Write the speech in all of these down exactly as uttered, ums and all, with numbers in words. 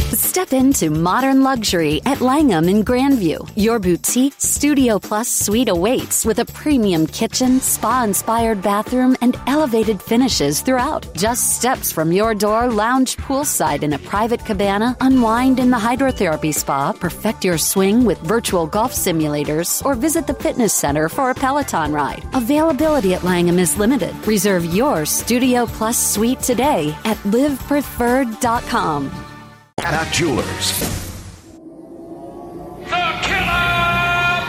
Step into modern luxury at Langham in Grandview. Your boutique Studio Plus suite awaits with a premium kitchen, spa-inspired bathroom, and elevated finishes throughout. Just steps from your door, lounge poolside in a private cabana, unwind in the hydrotherapy spa, perfect your swing with virtual golf simulators, or visit the fitness center for a Peloton ride. Availability at Langham is limited. Reserve your Studio Plus suite today at live preferred dot com. At Jewelers. The Killer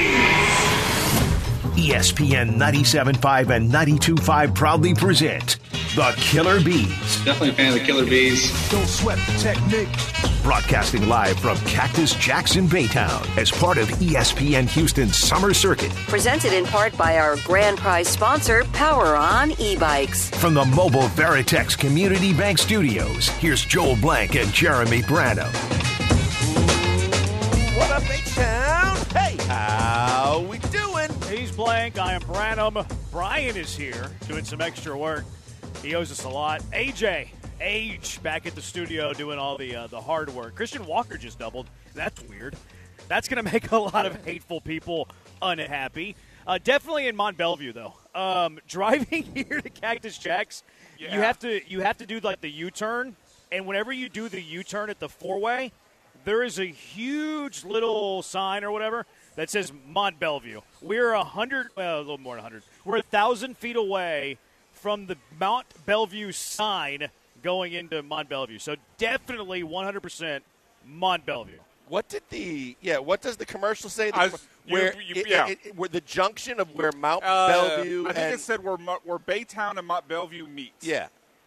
Bees! E S P N ninety-seven point five and ninety-two point five proudly present The Killer Bees. Definitely a fan of the Killer Bees. Don't sweat the technique. Broadcasting live from Cactus Jack's in Baytown as part of E S P N Houston's Summer Circuit. Presented in part by our grand prize sponsor, Power On E-Bikes. From the Mobile Veritex Community Bank Studios, here's Joel Blank and Jeremy Branham. What up, Baytown? Hey, how we doing? He's Blank. I am Branham. Brian is here doing some extra work. He owes us a lot. A J, Age, back at the studio doing all the uh, the hard work. Christian Walker just doubled. That's weird. That's going to make a lot of hateful people unhappy. Uh, definitely in Mont Bellevue, though. Um, driving here to Cactus Jack's, yeah. you have to you have to do like the U-turn, and whenever you do the U-turn at the four-way, there is a huge little sign or whatever that says Mont Bellevue. We're a hundred, well, a little more than a hundred. We're a thousand feet away from the Mont Bellevue sign going into Mont Bellevue. So definitely one hundred percent Mont Bellevue. What did the yeah? What does the commercial say? The, I, you, where you, it, yeah, it, it, where the junction of where Mount uh, Bellevue. I think and, it said where where Baytown and Mont Bellevue meet. Yeah.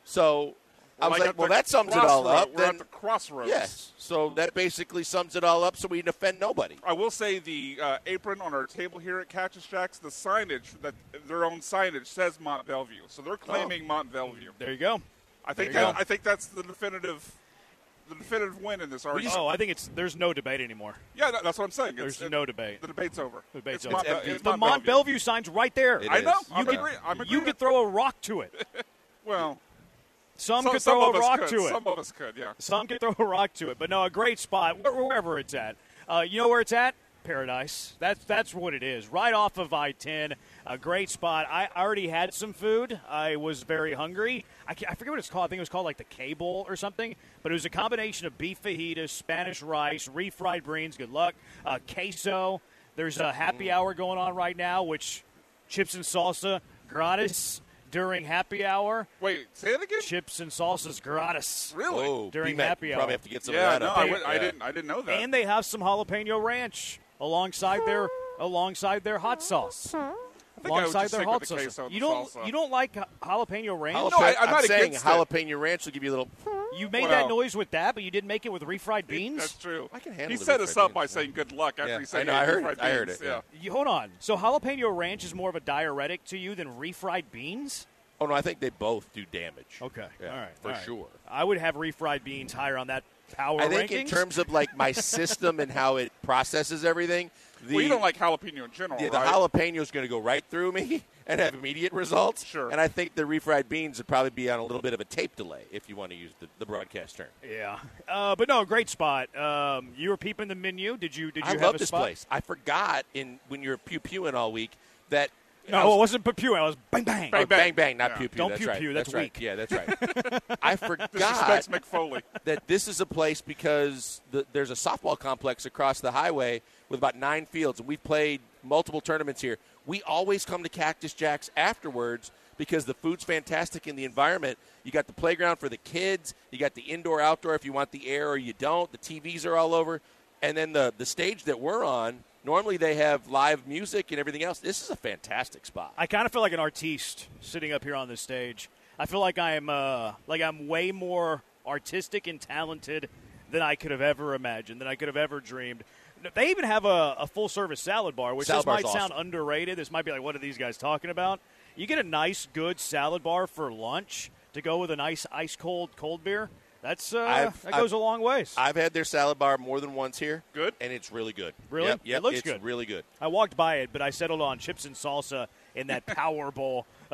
So I was like like, well, that sums it all up. We're then, at the crossroads. Yes. So that basically sums it all up. So we can offend nobody. I will say the uh, apron on our table here at Cactus Jack's, the signage that their own signage says Mont Bellevue, so they're claiming oh. Mont Bellevue. There you go. I think that, I think that's the definitive. The definitive win in this argument. Oh, I think it's there's no debate anymore. Yeah, that, that's what I'm saying. There's It's, no it, debate. The debate's over. The debate's it's over. Mont, It's it's the Mont Mont Bellevue. Bellevue sign's right there. It I is. know. You I'm could, agree, I'm you could throw a rock to it. Well, some, some could some throw of a us rock could. to it. Some of us could, yeah. Some could throw a rock to it. But no, a great spot wherever it's at. Uh, you know where it's at? Paradise. That's that's what it is. Right off of I ten. A great spot. I already had some food. I was very hungry. I, I forget what it's called. I think it was called like the K-Bowl or something. But it was a combination of beef fajitas, Spanish rice, refried beans, good luck, uh, queso. There's a happy hour going on right now, which chips and salsa gratis during happy hour. Wait, say it again? Chips and salsas gratis. Really? Oh, During B-Mac, happy you hour. probably have to get some Yeah, of that no, up I, there. would, I Yeah. didn't. I didn't know that. And they have some jalapeno ranch alongside their alongside their hot sauce. I think I would Alongside just their stick hot with the sauce. queso and You the don't salsa. you don't like ja- jalapeno ranch? Jalapeno, No, I- I'm not saying against it. jalapeno ranch will give you a little. You made Well, that noise with that, but you didn't make it with refried beans? That's true. I can handle He the set us refried up by beans, yeah. saying good luck after Yeah, he said I know, he I had heard refried it. I heard beans. it, yeah. You, hold on. So jalapeno ranch is more of a diuretic to you than refried beans? Oh no, I think they both do damage. Okay. Yeah, all right. for all right. sure. I would have refried beans higher on that power I think rankings. in terms of like my system and how it processes everything, the, Well, you don't like jalapeno in general, yeah, the right? jalapeno is going to go right through me and have immediate results. Sure. And I think the refried beans would probably be on a little bit of a tape delay, if you want to use the, the broadcast term. Yeah. Uh, but no, great spot. Um, you were peeping the menu. Did you Did you I have love a this spot? place. I forgot in when you're pew-pewing all week that No, it wasn't pew. It was bang, bang. Oh, bang, bang, not Yeah. pew pew. Don't that's pew right. pew, that's right. weak. Yeah, that's right. I forgot Disrespects Mick Foley. that this is a place because the, there's a softball complex across the highway with about nine fields, and we've played multiple tournaments here. We always come to Cactus Jack's afterwards because the food's fantastic in the environment. You got the playground for the kids. You got the indoor-outdoor if you want the air or you don't. The T Vs are all over. And then the, the stage that we're on, normally they have live music and everything else. This is a fantastic spot. I kind of feel like an artiste sitting up here on this stage. I feel like I'm uh, like I'm way more artistic and talented than I could have ever imagined, than I could have ever dreamed. They even have a, a full-service salad bar, which Salad this might bar's sound awesome. underrated. This might be like, what are these guys talking about? You get a nice, good salad bar for lunch to go with a nice ice-cold cold beer. That's uh, I've- that goes I've- a long ways. I've had their salad bar more than once here. Good? And it's really good. Really? Yep, yep, It looks it's good. really good. I walked by it, but I settled on chips and salsa in that power bowl of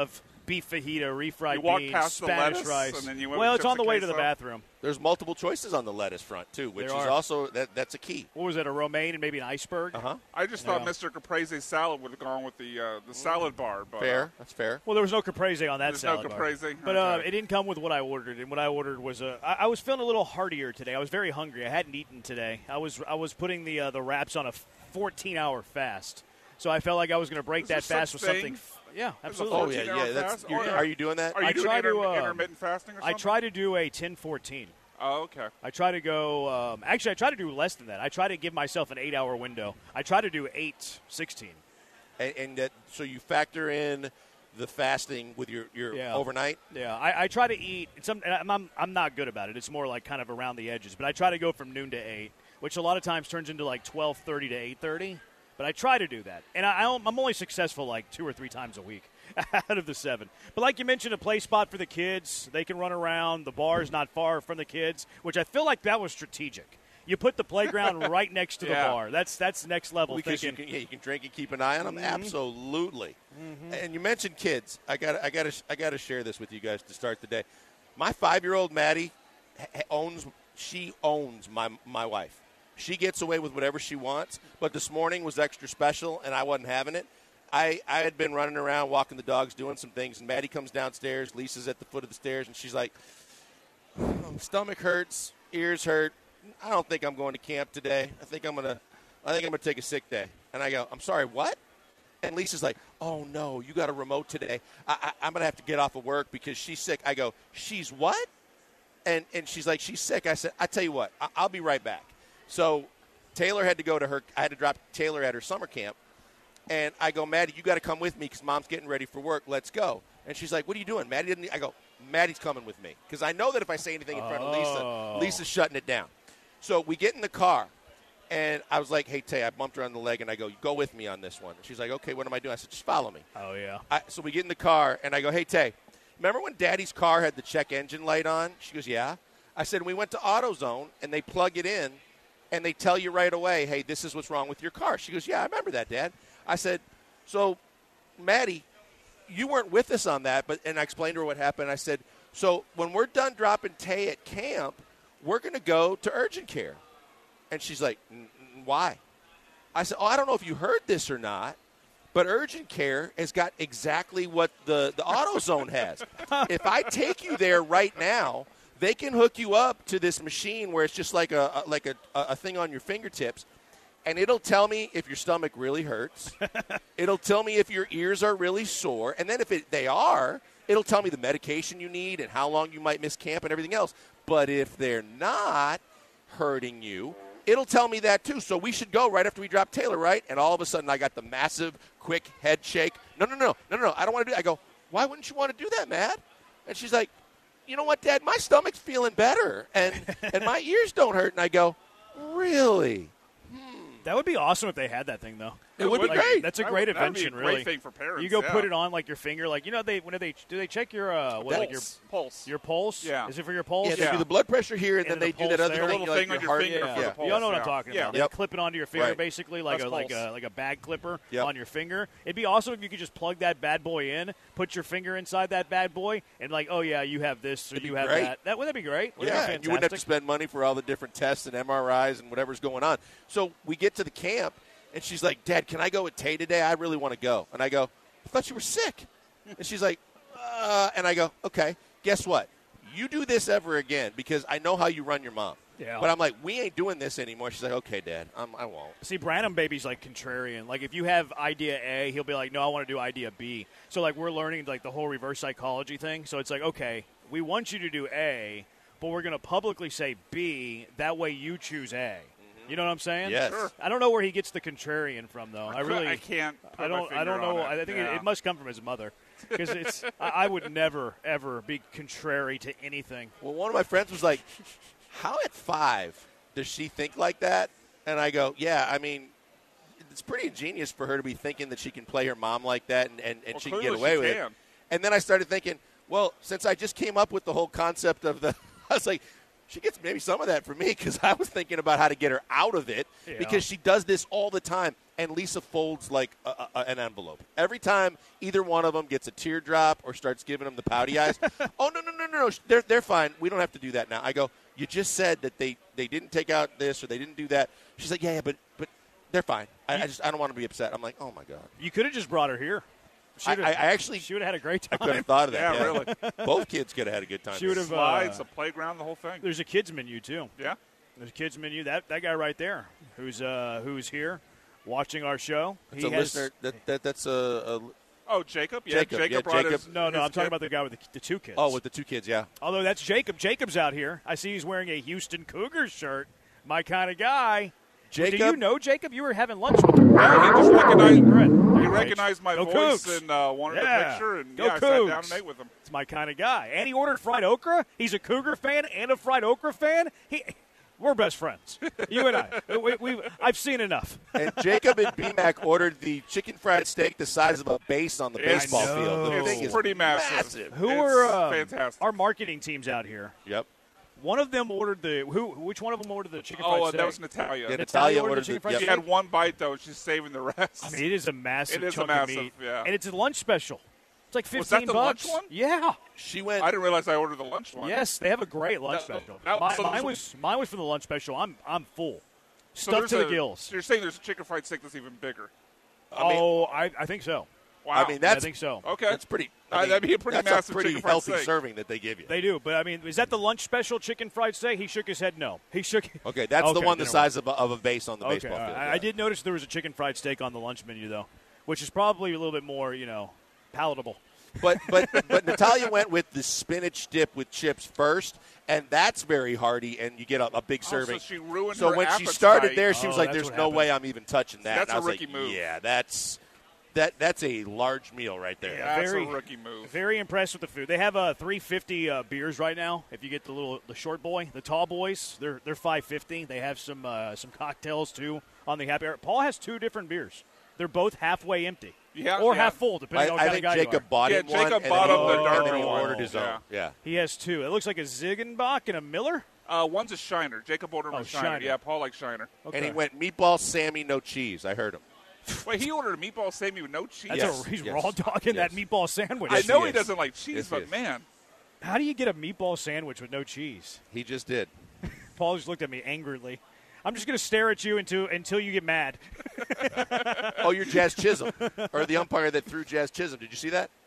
beef fajita, refried You walk beans, past the Spanish lettuce, rice. and then you went well, with it's on chips the way and to the queso? bathroom. There's multiple choices on the lettuce front, too, which There is are. also that, – that's a key. What was it, a romaine and maybe an iceberg? Uh-huh. I just thought Yeah. Mister Caprese salad would have gone with the uh, the salad bar. But, Fair. Uh, That's fair. Well, there was no caprese on that There's no salad bar. caprese? But uh, Okay. it didn't come with what I ordered, and what I ordered was a. I, I was feeling a little heartier today. I was very hungry. I hadn't eaten today. I was I was putting the uh, the wraps on a fourteen-hour fast, so I felt like I was going to break Is that there fast such with something. thing? F- yeah, There's a absolutely. Oh, yeah, fourteen-hour yeah. That's, fast? you're, Or- are you doing that? Are you I doing try to, inter- uh, intermittent fasting or I something? try to do a ten fourteen. Oh, okay. I try to go. Um, actually, I try to do less than that. I try to give myself an eight-hour window. I try to do eight sixteen. And, and that, so you factor in the fasting with your, your Yeah. overnight? Yeah, I, I try to eat. Some, I'm, I'm I'm not good about it. It's more like kind of around the edges. But I try to go from noon to eight, which a lot of times turns into like twelve thirty to eight thirty. But I try to do that, and I, I'm only successful like two or three times a week out of the seven. But like you mentioned, a play spot for the kids. They can run around. The bar's not far from the kids, which I feel like that was strategic. You put the playground right next to Yeah. the bar. That's that's next level Because you thinking. can, yeah, you can drink and keep an eye on them. Mm-hmm. Absolutely. And you mentioned kids. I got I got to I got to share this with you guys to start the day. My five-year-old Maddie ha- owns she owns my my wife. She gets away with whatever she wants. But this morning was extra special, and I wasn't having it. I, I had been running around, walking the dogs, doing some things, and Maddie comes downstairs. Lisa's at the foot of the stairs, and she's like, stomach hurts, ears hurt. I don't think I'm going to camp today. I think I'm gonna, I think I'm gonna take a sick day. And I go, I'm sorry, what? And Lisa's like, oh no, you got a remote today. I, I, I'm gonna have to get off of work because she's sick. I go, she's what? And and she's like, she's sick. I said, I tell you what, I, I'll be right back. So Taylor had to go to her. I had to drop Taylor at her summer camp. And I go, Maddie, you got to come with me because Mom's getting ready for work. Let's go. And she's like, what are you doing? Maddie didn't. I go, Maddie's coming with me because I know that if I say anything in front of Oh. Lisa, Lisa's shutting it down. So we get in the car, and I was like, hey, Tay, I bumped her on the leg, and I go, go with me on this one. And she's like, okay, what am I doing? I said, just follow me. Oh yeah. I, so we get in the car, and I go, hey, Tay, remember when Daddy's car had the check engine light on? She goes, yeah. I said, we went to AutoZone, and they plug it in, and they tell you right away, hey, this is what's wrong with your car. She goes, yeah, I remember that, Dad. I said, so, Maddie, you weren't with us on that, but and I explained to her what happened. I said, so when we're done dropping Tay at camp, we're going to go to urgent care. And she's like, why? I said, oh, I don't know if you heard this or not, but urgent care has got exactly what the, the AutoZone has. If I take you there right now, they can hook you up to this machine where it's just like a, a like a, a thing on your fingertips, and it'll tell me if your stomach really hurts. It'll tell me if your ears are really sore, and then if it, they are, it'll tell me the medication you need and how long you might miss camp and everything else. But if they're not hurting you, it'll tell me that too. So we should go right after we drop Taylor, right? And all of a sudden, I got the massive, quick head shake. No, no, no, no, no, no. I don't want to do that. I go, why wouldn't you want to do that, Matt? And she's like, you know what, Dad? My stomach's feeling better, and and my ears don't hurt. And I go, really? That would be awesome if they had that thing, though. It would be Like, great. That's a That great would- that'd be a invention, great really. thing for parents, You go yeah. put it on like your finger, like you know they when do they do they check your uh what like your Pulse. Pulse. your pulse? Yeah. Is it for your pulse? Yeah, they Yeah. do the blood pressure here, and, And then then they the do that pulse other there. thing, Little like thing on your your heart. finger Yeah. for the Yeah. pulse. You all know what yeah. I'm talking yeah. about. They Yep. clip it onto your finger, Right. basically, like That's a like pulse. a like a bag clipper Yep. on your finger. It'd be awesome if you could just plug that bad boy in, put your finger inside that bad boy, and like, oh yeah, you have this, or It'd you be have great. that. That would that be great? Wouldn't Yeah, that be and you wouldn't have to fantastic? spend money for all the different tests and M R Is and whatever's going on. So we get to the camp, and she's like, Dad, can I go with Tay today? I really want to go. And I go, I thought you were sick. And she's like, uh, and I go, okay, guess what? You do this ever again because I know how you run your mom. Yeah. But I'm like, we ain't doing this anymore. She's like, okay, Dad, I'm, I won't. See, Branham baby's like contrarian. Like if you have idea A, he'll be like, no, I want to do idea B. So like we're learning like the whole reverse psychology thing. So it's like, okay, we want you to do A, but we're going to publicly say B. That way you choose A. You know what I'm saying? Yes. Sure. I don't know where he gets the contrarian from, though. I, I really, I can't. Put I don't. My I don't finger know. on it. I think yeah. it, it must come from his mother, because it's. I, I would never ever be contrary to anything. Well, one of my friends was like, how at five does she think like that? And I go, yeah, I mean, it's pretty ingenious for her to be thinking that she can play her mom like that and, and, and Well, she can get clearly away she with can. it. And then I started thinking, well, since I just came up with the whole concept of the – I was like, she gets maybe some of that from me because I was thinking about how to get her out of it Yeah. because she does this all the time. and Lisa folds like a, a, an envelope. Every time either one of them gets a teardrop or starts giving them the pouty eyes, oh, no, no, no, no, no, they're, they're fine. We don't have to do that now. I go, you just said that they, they didn't take out this or they didn't do that. She's like, yeah, yeah, but but they're fine. I, I just I don't want to be upset. I'm like, oh, my God. You could have just brought her here. I, I actually she would have had a great time. I could have thought of that. Yeah, yeah. really. Both kids could have had a good time. She would have Slides, uh, a playground, the whole thing. There's a kids menu too. Yeah. There's a kids menu. That that guy right there, who's uh who's here, watching our show. That's he a has, listener. That, that that's a, a Oh, Jacob. Yeah, Jacob, Jacob, yeah, brought Jacob. his. No, no, his I'm talking kid. about the guy with the, the two kids. oh with the two kids. Yeah. Although that's Jacob. Jacob's out here. I see he's wearing a Houston Cougars shirt. My kind of guy. Jacob. Do you know Jacob? You were having lunch with him. Yeah, he just recognized, Brett. he recognized my Go voice Cougs. and uh, wanted Yeah. a picture, and Go yeah, I sat Cougs. down and ate with him. It's my kind of guy. And he ordered fried okra. He's a Cougar fan and a fried okra fan. He, we're best friends. You and I. We, we, I've seen enough. And Jacob and B-Mac ordered the chicken fried steak the size of a base on the It's- baseball field. The It's thing is pretty massive. massive. Who It's are uh, fantastic. our marketing teams out here? Yep. One of them ordered the who? Which one of them ordered the chicken fried Oh, uh, steak? that was Natalia. Yeah, Natalia Natalia ordered ordered the chicken the fried yep. She steak? had one bite, though. She's saving the rest. I mean, it is a massive It is a chunk massive, of meat, yeah. and it's a lunch special. It's like fifteen Was that the bucks. lunch one? Yeah. She went. I didn't realize I ordered the lunch one. Yes, they have a great lunch That- special. that- Mi- so mine there's- was mine was for the lunch special. I'm I'm full, So stuffed there's to the a- gills. So you're saying there's a chicken fried steak that's even bigger? I mean- oh, I, I think so. Wow. I mean, that's I think so. okay. That's pretty. Uh, I mean, that'd be a pretty that's massive a pretty chicken fried healthy steak. serving that they give you. They do, but I mean, is that the lunch special chicken fried steak? He shook his head. No, he shook. Okay, that's the Okay, one the then size of a, of a base on the Okay, baseball field. I, yeah. I did notice there was a chicken fried steak on the lunch menu though, which is probably a little bit more, you know, palatable. But but but Natalia went with the spinach dip with chips first, and that's very hearty, and you get a, a big Oh, serving. so she ruined So her when she appetite. started there, she Oh, was like, that's "There's what no happened. way I'm even touching that." That's and I a was rookie like, move. Yeah, that's that that's a large meal right there. Yeah. That's very- a rookie move. Very impressed with the food. They have uh, three fifty uh, beers right now. If you get the little the short boy, the tall boys, they're they're five fifty. They have some uh, some cocktails too on the happy hour. Paul has two different beers. They're both halfway empty, Yeah, or yeah. half full, depending I, on what I kind think of guy you Jacob are. bought Yeah, him one, Jacob and bought then him he, the and darker then he one. ordered his Yeah. own. Yeah. He has two. It looks like a Ziegenbach and a Miller. Uh, one's a Shiner. Jacob ordered Oh, a Shiner. Shiner. Yeah, Paul likes Shiner. Okay. And he went meatball, Sammy, no cheese. I heard him. Wait, he ordered a meatball Sammy with no cheese? That's Yes, a, he's yes, raw dogging yes. that meatball sandwich. I know he he is. doesn't like cheese, Yes, he but is. man. How do you get a meatball sandwich with no cheese? He just did. Paul just looked at me angrily. I'm just going to stare at you until until you get mad. Oh, you're Jazz Chisholm, or the umpire that threw Jazz Chisholm. Did you see that?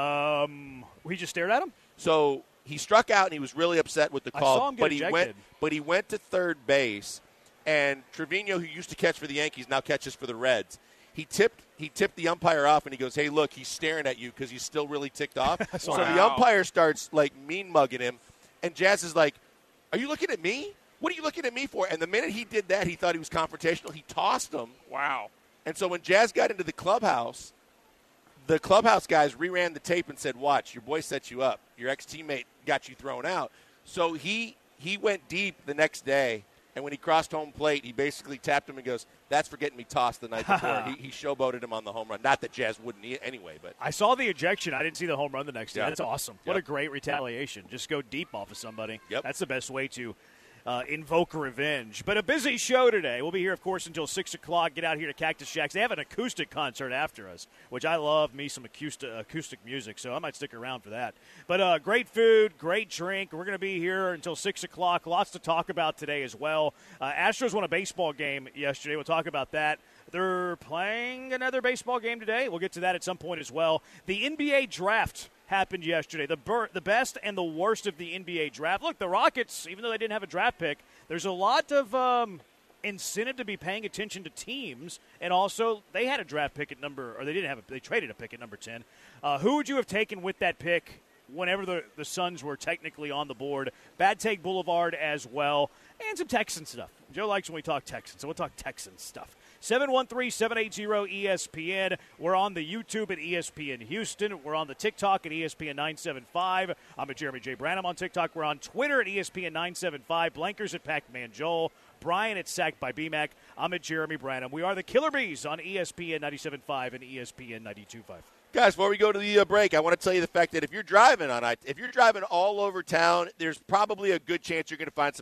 Um, we just stared at him. So he struck out and he was really upset with the I call. saw him get but he ejected. went, but he went to third base, and Trevino, who used to catch for the Yankees, now catches for the Reds. He tipped he tipped the umpire off, and he goes, "Hey, look, he's staring at you because he's still really ticked off." So the Wow. umpire starts like mean mugging him, and Jazz is like, "Are you looking at me? What are you looking at me for?" And the minute he did that, he thought he was confrontational. He tossed him. Wow. And so when Jazz got into the clubhouse, the clubhouse guys reran the tape and said, "Watch, your boy set you up. Your ex-teammate got you thrown out." So he he went deep the next day, and when he crossed home plate, he basically tapped him and goes, "That's for getting me tossed the night before." he, he showboated him on the home run. Not that Jazz wouldn't e- anyway, but I saw the ejection. I didn't see the home run the next day. Yeah. That's awesome. What Yep. a great retaliation. Just go deep off of somebody. Yep. That's the best way to uh, invoke revenge. But a busy show today. We'll be here, of course, until six o'clock. Get out here to Cactus Jacks. They have an acoustic concert after us, which I love me some acoustic, acoustic music, so I might stick around for that. But uh, great food, great drink. We're going to be here until six o'clock. Lots to talk about today as well. Uh, Astros won a baseball game yesterday. We'll talk about that. They're playing another baseball game today. We'll get to that at some point as well. The N B A draft happened yesterday. The ber- the best and the worst of the N B A draft. Look, the Rockets, even though they didn't have a draft pick, there's a lot of um, incentive to be paying attention to teams. And also, they had a draft pick at number, or they didn't have a, they traded a pick at number ten. Uh, who would you have taken with that pick whenever the, the Suns were technically on the board? Bad Take Boulevard as well. And some Texan stuff. Joe likes when we talk Texans, so we'll talk Texan stuff. seven one three, seven eight zero, E S P N. We're on the YouTube at E S P N Houston. We're on the TikTok at E S P N nine seven five. I'm at Jeremy J. Branham on TikTok. We're on Twitter at E S P N nine seven five. Blankers at Pac-Man Joel. Brian at Sacked by B-Mac. I'm at Jeremy Branham. We are the Killer Bees on E S P N ninety-seven point five and E S P N ninety-two point five. guys, before we go to the uh, break, I want to tell you the fact that if you're driving on I, if you're driving all over town, there's probably a good chance you're going to find some talk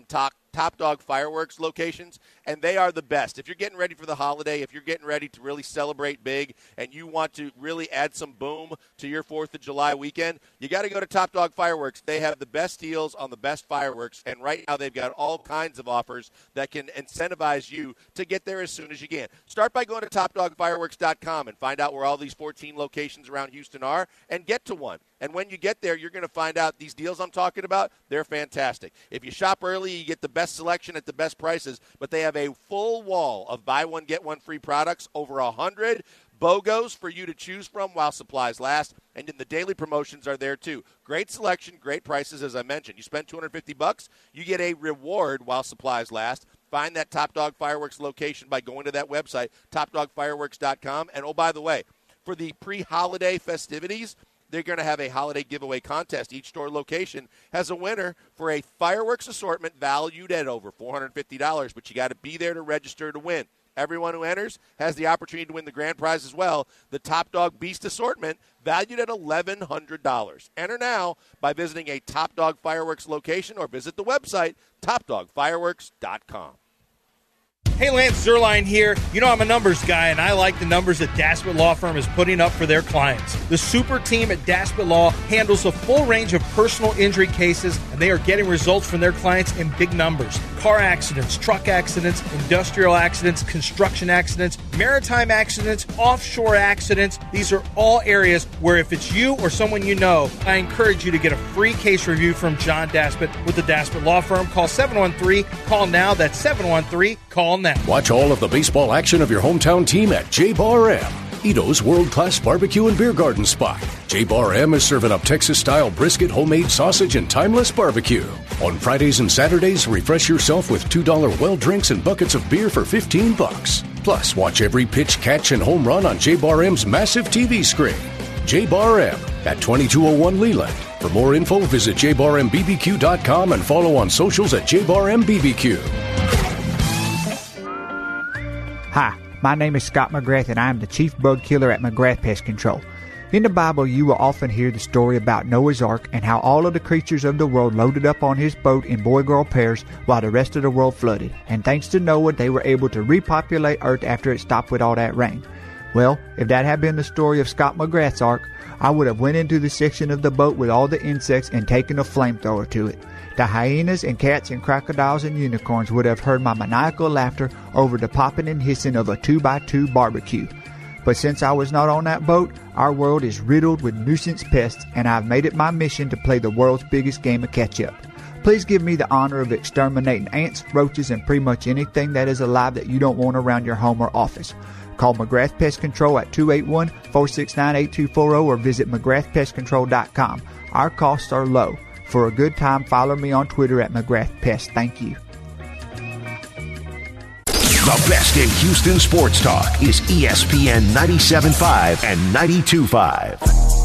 Top Dog Fireworks locations, and they are the best. If you're getting ready for the holiday, if you're getting ready to really celebrate big, and you want to really add some boom to your fourth of July weekend, you got to go to Top Dog Fireworks. They have the best deals on the best fireworks, and right now they've got all kinds of offers that can incentivize you to get there as soon as you can. Start by going to top dog fireworks dot com and find out where all these fourteen locations around Houston are, and get to one. And when you get there, you're going to find out these deals I'm talking about, they're fantastic. If you shop early, you get the best selection at the best prices, but they have a full wall of buy one, get one free products, over one hundred BOGOs for you to choose from while supplies last. And then the daily promotions are there too. Great selection, great prices, as I mentioned. You spend two hundred fifty bucks, you get a reward while supplies last. Find that Top Dog Fireworks location by going to that website, top dog fireworks dot com. And, oh, by the way, for the pre-holiday festivities, they're going to have a holiday giveaway contest. Each store location has a winner for a fireworks assortment valued at over four hundred fifty dollars, but you got to be there to register to win. Everyone who enters has the opportunity to win the grand prize as well, the Top Dog Beast assortment valued at eleven hundred dollars. Enter now by visiting a Top Dog Fireworks location or visit the website, top dog fireworks dot com. Hey, Lance Zerline here. You know I'm a numbers guy, and I like the numbers that Daspit Law Firm is putting up for their clients. The super team at Daspit Law handles a full range of personal injury cases, and they are getting results from their clients in big numbers. Car accidents, truck accidents, industrial accidents, construction accidents, maritime accidents, offshore accidents. These are all areas where if it's you or someone you know, I encourage you to get a free case review from John Daspit with the Daspit Law Firm. Call seven one three, call now. That's seven one three, call now. Watch all of the baseball action of your hometown team at J-Bar M, Ito's world-class barbecue and beer garden spot. J-Bar M is serving up Texas-style brisket, homemade sausage, and timeless barbecue. On Fridays and Saturdays, refresh yourself with two dollar well drinks and buckets of beer for fifteen bucks. Plus, watch every pitch, catch, and home run on J-Bar M's massive T V screen. J-Bar M at twenty-two oh one Leland. For more info, visit j bar m b b q dot com and follow on socials at j bar m b b q. Hi, my name is Scott McGrath, and I am the Chief Bug Killer at McGrath Pest Control. In the Bible, you will often hear the story about Noah's Ark and how all of the creatures of the world loaded up on his boat in boy-girl pairs while the rest of the world flooded. And thanks to Noah, they were able to repopulate Earth after it stopped with all that rain. Well, if that had been the story of Scott McGrath's Ark, I would have went into the section of the boat with all the insects and taken a flamethrower to it. The hyenas and cats and crocodiles and unicorns would have heard my maniacal laughter over the popping and hissing of a two by two barbecue. But since I was not on that boat, our world is riddled with nuisance pests, and I've made it my mission to play the world's biggest game of catch-up. Please give me the honor of exterminating ants, roaches, and pretty much anything that is alive that you don't want around your home or office. Call McGrath Pest Control at two eight one, four six nine, eight two four zero or visit mcgrath pest control dot com. Our costs are low. For a good time, follow me on Twitter at McGrath Pest. Thank you. The best in Houston sports talk is E S P N ninety-seven point five and ninety-two point five.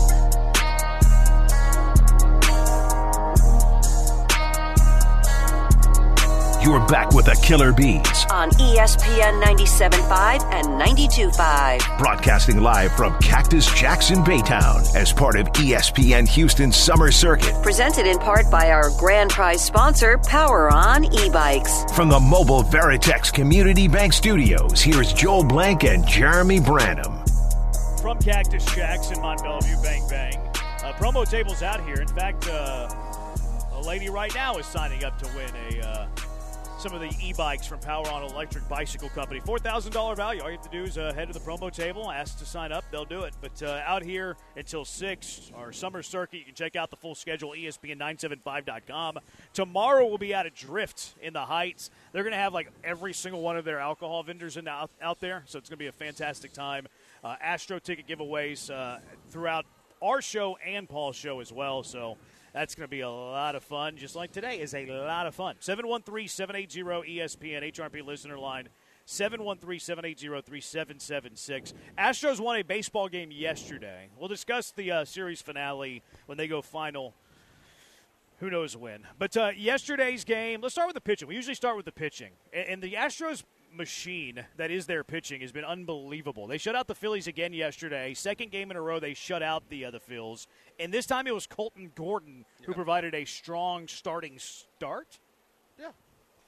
You're back with the Killer Bees on E S P N ninety-seven point five and ninety-two point five. Broadcasting live from Cactus Jackson Baytown as part of E S P N Houston's Summer Circuit. Presented in part by our grand prize sponsor, Power On E-Bikes. From the Mobile Veritex Community Bank Studios, here's Joel Blank and Jeremy Branham. From Cactus Jackson, Mont Bellevue, bang, bang. Uh, promo table's out here. In fact, uh, a lady right now is signing up to win a... Uh, some of the e-bikes from Power On Electric Bicycle Company. four thousand dollars value. All you have to do is uh, head to the promo table, ask to sign up. They'll do it. But uh, out here until six, our summer circuit, you can check out the full schedule, E S P N nine seven five dot com. Tomorrow we'll be out at Drift in the Heights. They're going to have like every single one of their alcohol vendors in, out, out there, so it's going to be a fantastic time. Uh, Astro ticket giveaways uh, throughout our show and Paul's show as well, so that's going to be a lot of fun, just like today is a lot of fun. seven one three, seven eight zero, E S P N, H R P listener line, seven one three, seven eight zero, three seven seven six. Astros won a baseball game yesterday. We'll discuss the uh, series finale when they go final. Who knows when. But uh, yesterday's game, let's start with the pitching. We usually start with the pitching. And, and the Astros machine that is their pitching has been unbelievable. They shut out the Phillies again yesterday. Second game in a row they shut out the other uh, Phils. And this time it was Colton Gordon who yeah. provided a strong starting start. Yeah.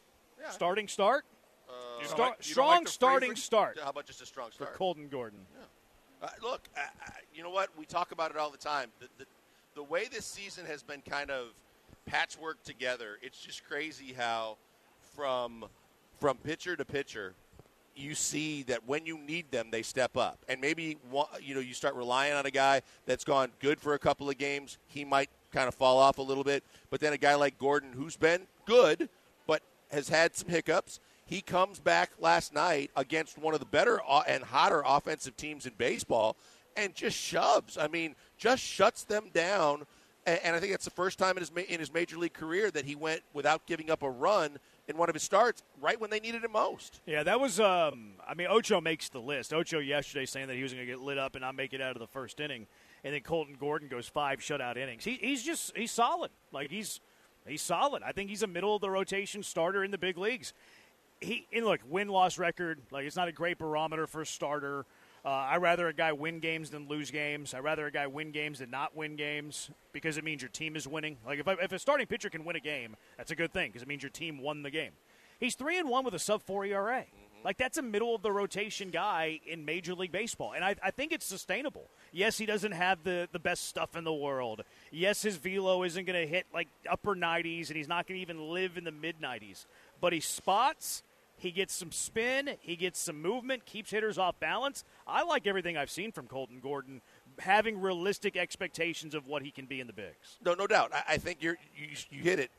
Yeah. Starting start? Uh, You don't Star- like- you don't strong like the starting phrasing? start How about just a strong for start? Colton Gordon. Uh, look, I, I, you know what? We talk about it all the time. The, the, the way this season has been kind of patchwork together, it's just crazy how from from pitcher to pitcher, you see that when you need them, they step up. And maybe, you know, you start relying on a guy that's gone good for a couple of games. He might kind of fall off a little bit. But then a guy like Gordon, who's been good but has had some hiccups, he comes back last night against one of the better and hotter offensive teams in baseball and just shoves. I mean, just shuts them down. And I think that's the first time in his in his major league career that he went without giving up a run in one of his starts right when they needed it most. Yeah, that was um, – I mean, Ocho makes the list. Ocho yesterday saying that he was going to get lit up and not make it out of the first inning. And then Colton Gordon goes five shutout innings. He, he's just – he's solid. Like, he's he's solid. I think he's a middle-of-the-rotation starter in the big leagues. He and look, win-loss record, like, it's not a great barometer for a starter. Uh, I'd rather a guy win games than lose games. I'd rather a guy win games than not win games because it means your team is winning. Like, if, I, if a starting pitcher can win a game, that's a good thing because it means your team won the game. He's three and one with a sub four E R A. Mm-hmm. Like, that's a middle-of-the-rotation guy in Major League Baseball, and I, I think it's sustainable. Yes, he doesn't have the, the best stuff in the world. Yes, his velo isn't going to hit, like, upper nineties, and he's not going to even live in the mid-nineties. But he spots – he gets some spin. He gets some movement, keeps hitters off balance. I like everything I've seen from Colton Gordon, having realistic expectations of what he can be in the bigs. No, no doubt. I, I think you're, you you hit it.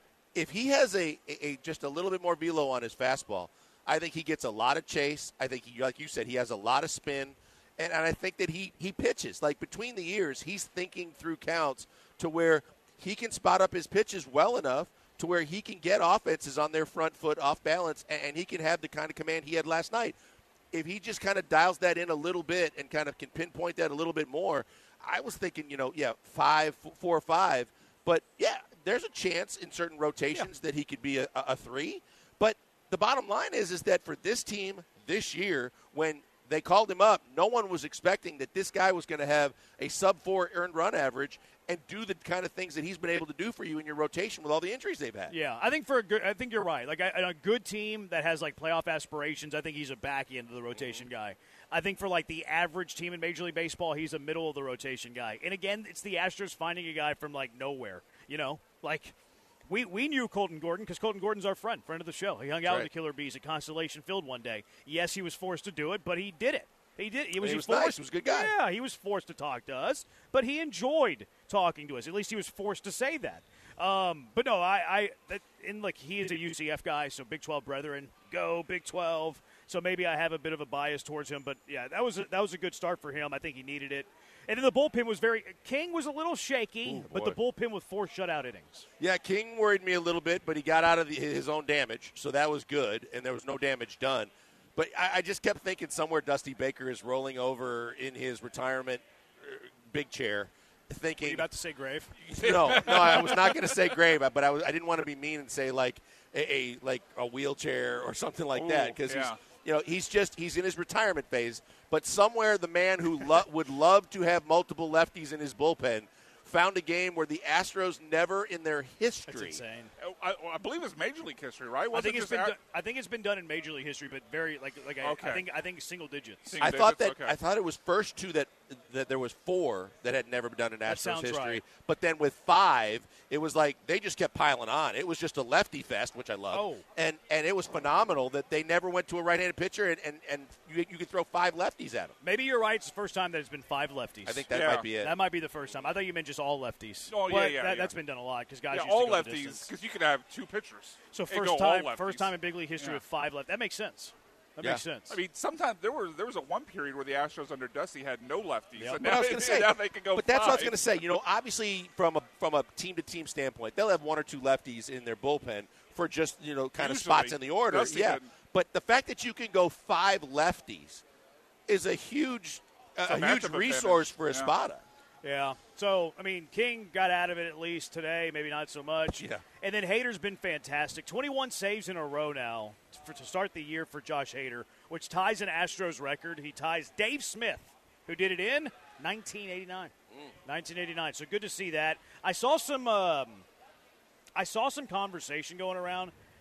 If he has a, a, a just a little bit more velo on his fastball, I think he gets a lot of chase. I think, he, like you said, he has a lot of spin. And, and I think that he, he pitches. Like, between the ears, he's thinking through counts to where he can spot up his pitches well enough to where he can get offenses on their front foot off balance, and he can have the kind of command he had last night. If he just kind of dials that in a little bit and kind of can pinpoint that a little bit more, I was thinking, you know, yeah, five, four or five. But, yeah, there's a chance in certain rotations yeah. that he could be a, a three. But the bottom line is, is that for this team this year, when they called him up, no one was expecting that this guy was going to have a sub-four earned run average and do the kind of things that he's been able to do for you in your rotation with all the injuries they've had. Yeah, I think for a good, I think you're right. Like a, a good team that has like playoff aspirations, I think he's a back end of the rotation guy. I think for like the average team in Major League Baseball, he's a middle of the rotation guy. And again, it's the Astros finding a guy from like nowhere. You know, like we we knew Colton Gordon because Colton Gordon's our friend, friend of the show. He hung out right. with the Killer Bees at Constellation Field one day. Yes, he was forced to do it, but he did it. He did. He was, he was forced, nice. He was a good guy. Yeah, he was forced to talk to us, but he enjoyed talking to us. At least he was forced to say that. Um, but no, I, I that, and look, he is a U C F guy, so Big twelve brethren, go Big twelve. So maybe I have a bit of a bias towards him, but yeah, that was a, that was a good start for him. I think he needed it. And then the bullpen was very – King was a little shaky, Ooh, but the bullpen with four shutout innings. Yeah, King worried me a little bit, but he got out of the, his own damage, so that was good, and there was no damage done. But I, I just kept thinking somewhere Dusty Baker is rolling over in his retirement uh, big chair, thinking – Were you about to say grave? No, no, I was not going to say grave, but I, was, I didn't want to be mean and say like a, a like a wheelchair or something like Ooh, that because yeah. he's – You know, he's just he's in his retirement phase, but somewhere the man who lo- would love to have multiple lefties in his bullpen found a game where the Astros never in their history. That's insane. I, I believe it's Major League history, right? I think it's just been at- done, I think it's been done in Major League history, but very like like I, Okay. I think I think single digits. Single I thought that digits? Okay. I thought it was first two that that there was four that had never been done in That Astros sounds history, right. but then with five, it was like they just kept piling on. It was just a lefty fest, which I love, Oh. and and it was phenomenal that they never went to a right-handed pitcher, and and, and you, you could throw five lefties at him. Maybe you're right. It's the first time that it's been five lefties. I think that Yeah. might be it. That might be the first time. I thought you meant just all lefties. Oh, yeah, But yeah, that, yeah. That's been done a lot because guys yeah, used all to go the lefties, distance. because you could have two pitchers. So and first go all time, lefties. first time in big league history Yeah. with five left. That makes sense. That Yeah. makes sense. I mean, sometimes there was there was a one period where the Astros under Dusty had no lefties. Yep. And But now I was they- going to say, now they can go but that's what I was five. going to say. You know, obviously from a from a team to team standpoint, they'll have one or two lefties in their bullpen for just you know kind of Usually. spots in the order. Dusty yeah, didn't. but the fact that you can go five lefties is a huge uh, It's a a huge matchup resource advantage. for Yeah. Espada. Yeah. So, I mean, King got out of it at least today, maybe not so much. Yeah. And then Hader's been fantastic. twenty-one saves in a row now for, to start the year for Josh Hader, which ties an Astros record. He ties Dave Smith, who did it in nineteen eighty-nine. Mm. nineteen eighty-nine. So good to see that. I saw some um, I saw some conversation going around.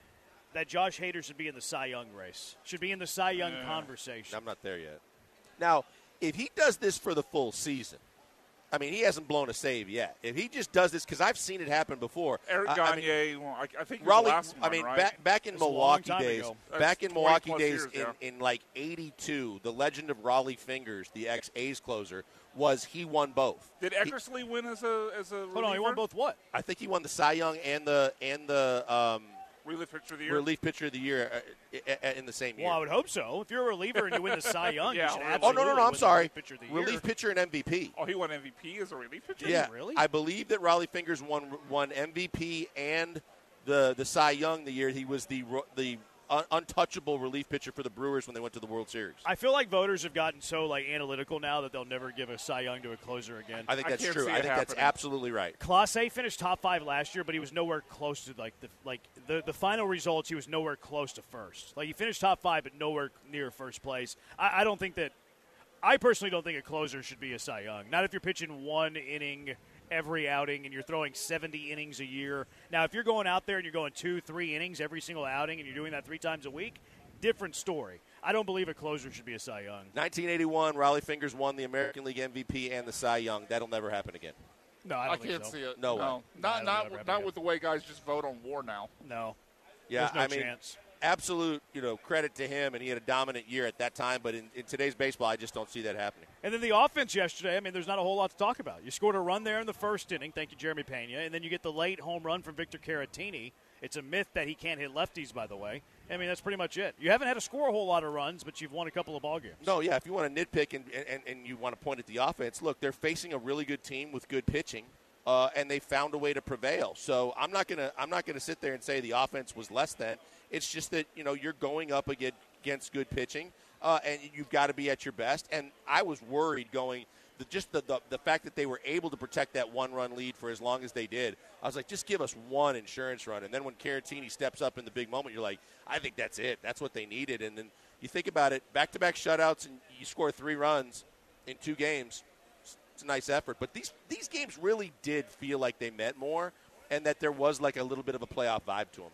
that Josh Hader should be in the Cy Young race, should be in the Cy Young Yeah. conversation. I'm not there yet. Now, if he does this for the full season, I mean, he hasn't blown a save yet. If he just does this, because I've seen it happen before. Eric I- Gagne, I mean, well, I, I think he was Raleigh, the last I one, mean, right? back back in It was a long Milwaukee time days, ago. That's back in twenty Milwaukee plus days years, in, yeah. in like eighty-two, the legend of Raleigh Fingers, the ex-A's closer, was he won both. Did He- Eckersley win as a as a Hold on, he won both what? I think he won the Cy Young and the and the um, relief pitcher of the year? relief pitcher of the year uh, i- i- in the same year. Well, I would hope so. If you're a reliever and you win the Cy Young, Yeah, you should oh, oh absolutely no, no, no! I'm win sorry. the relief pitcher of the year. Relief pitcher and M V P. Oh, he won M V P as a relief pitcher? Yeah, really? I believe that Raleigh Fingers won won M V P and the the Cy Young the year he was the ro- the un- untouchable relief pitcher for the Brewers when they went to the World Series. I feel like voters have gotten so like analytical now that they'll never give a Cy Young to a closer again. I think I that's can't true. see I it think that's happening. absolutely right. Clase finished top five last year, but he was nowhere close to like the like the, the final results. He was nowhere close to first. Like he finished top five, but nowhere near first place. I, I don't think that. I personally don't think a closer should be a Cy Young. Not if you're pitching one inning every outing and you're throwing seventy innings a year. Now, if you're going out there and you're going two, three innings every single outing and you're doing that three times a week, different story. I don't believe a closer should be a Cy Young. nineteen eighty-one, Raleigh Fingers won the American League M V P and the Cy Young. That'll never happen again. No, I don't I think can't so. see it. No way. Not No, not that'll never not happen with the way guys just vote on WAR now. No. Yeah, There's no I mean, chance. absolute, you know, credit to him, and he had a dominant year at that time. But in, in today's baseball, I just don't see that happening. And then the offense yesterday, I mean, there's not a whole lot to talk about. You scored a run there in the first inning. Thank you, Jeremy Pena. And then you get the late home run from Victor Caratini. It's a myth that he can't hit lefties, by the way. I mean, that's pretty much it. You haven't had to score a whole lot of runs, but you've won a couple of ball games. No, yeah, if you want to nitpick and, and, and you want to point at the offense, look, they're facing a really good team with good pitching, uh, and they found a way to prevail. So I'm not gonna I'm not gonna sit there and say the offense was less than. It's just that, you know, you're going up against against good pitching, uh, and you've got to be at your best. And I was worried going the, just the, the the fact that they were able to protect that one run lead for as long as they did. I was like, just give us one insurance run. And then when Caratini steps up in the big moment, you're like, I think that's it. That's what they needed. And then you think about it, back-to-back shutouts, and you score three runs in two games. It's a nice effort. But these these games really did feel like they meant more, and that there was like a little bit of a playoff vibe to them.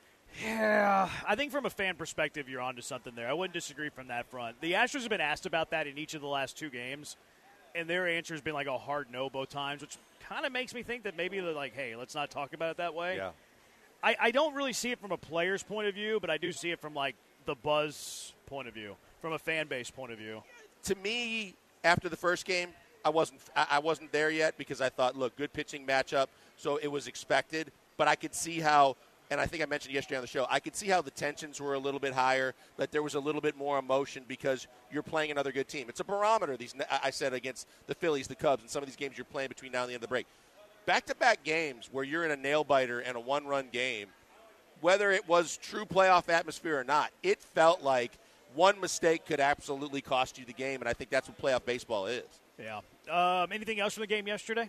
Yeah, I think from a fan perspective, you're onto something there. I wouldn't disagree from that front. The Astros have been asked about that in each of the last two games, and their answer has been like a hard no both times, which kind of makes me think that maybe they're like, hey, let's not talk about it that way. Yeah. I, I don't really see it from a player's point of view, but I do see it from like the buzz point of view, from a fan base point of view. To me, after the first game, I wasn't I I wasn't there yet because I thought, look, good pitching matchup, so it was expected. But I could see how, and I think I mentioned yesterday on the show, I could see how the tensions were a little bit higher, that there was a little bit more emotion because you're playing another good team. It's a barometer, these I said, against the Phillies, the Cubs, and some of these games you're playing between now and the end of the break. Back-to-back games where you're in a nail-biter and a one-run game, whether it was true playoff atmosphere or not, it felt like one mistake could absolutely cost you the game, and I think that's what playoff baseball is. Yeah. Um, anything else from the game yesterday?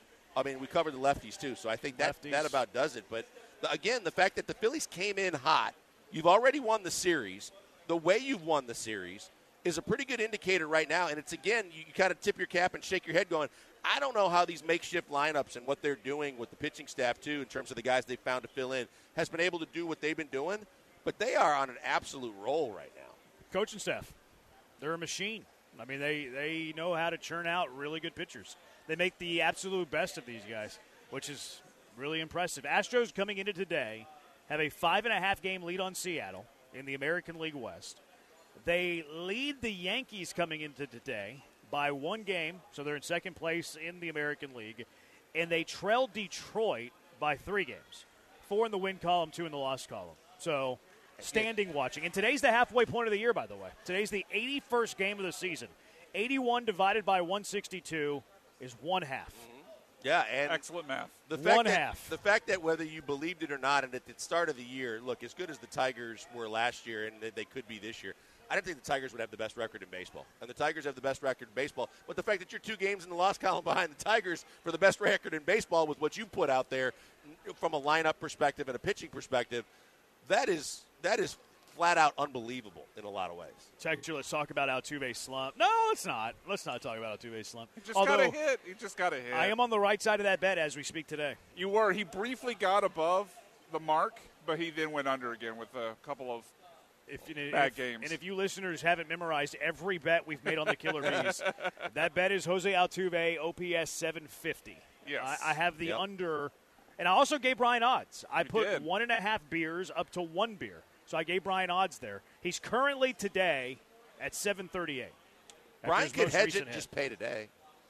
I mean, we covered the lefties, too, so I think that, Lefties. that about does it. But, the, again, the fact that the Phillies came in hot, you've already won the series. The way you've won the series is a pretty good indicator right now, and it's, again, you, you kind of tip your cap and shake your head going, I don't know how these makeshift lineups and what they're doing with the pitching staff, too, in terms of the guys they've found to fill in, has been able to do what they've been doing, but they are on an absolute roll right now. Coaching staff, they're a machine. I mean, they, they know how to churn out really good pitchers. They make the absolute best of these guys, which is really impressive. Astros coming into today have a five-and-a-half game lead on Seattle in the American League West. They lead the Yankees coming into today by one game, so they're in second place in the American League, and they trail Detroit by three games, four in the win column, two in the loss column. So standing watching. And today's the halfway point of the year, by the way. Today's the eighty-first game of the season. eighty-one divided by one sixty-two is one half. Mm-hmm. Yeah, and excellent math. The fact One that, half. The fact that whether you believed it or not, and at the start of the year, look, as good as the Tigers were last year and they could be this year, I didn't think the Tigers would have the best record in baseball. And the Tigers have the best record in baseball. But the fact that you're two games in the loss column behind the Tigers for the best record in baseball with what you put out there from a lineup perspective and a pitching perspective, that is that is flat out unbelievable in a lot of ways. Texture, let's talk about Altuve's slump. No, let's not. Let's not talk about Altuve's slump. He just Although, got a hit. He just got a hit. I am on the right side of that bet as we speak today. You were. He briefly got above the mark, but he then went under again with a couple of if, you, bad if, games. And if you listeners haven't memorized every bet we've made on the Killer Bees, that bet is Jose Altuve, O P S seven fifty. Yes. I, I have the Yep. under, and I also gave Brian odds. I You put did. one and a half beers up to one beer. So I gave Brian odds there. He's currently today at seven thirty-eight. Brian could hedge it and just pay today.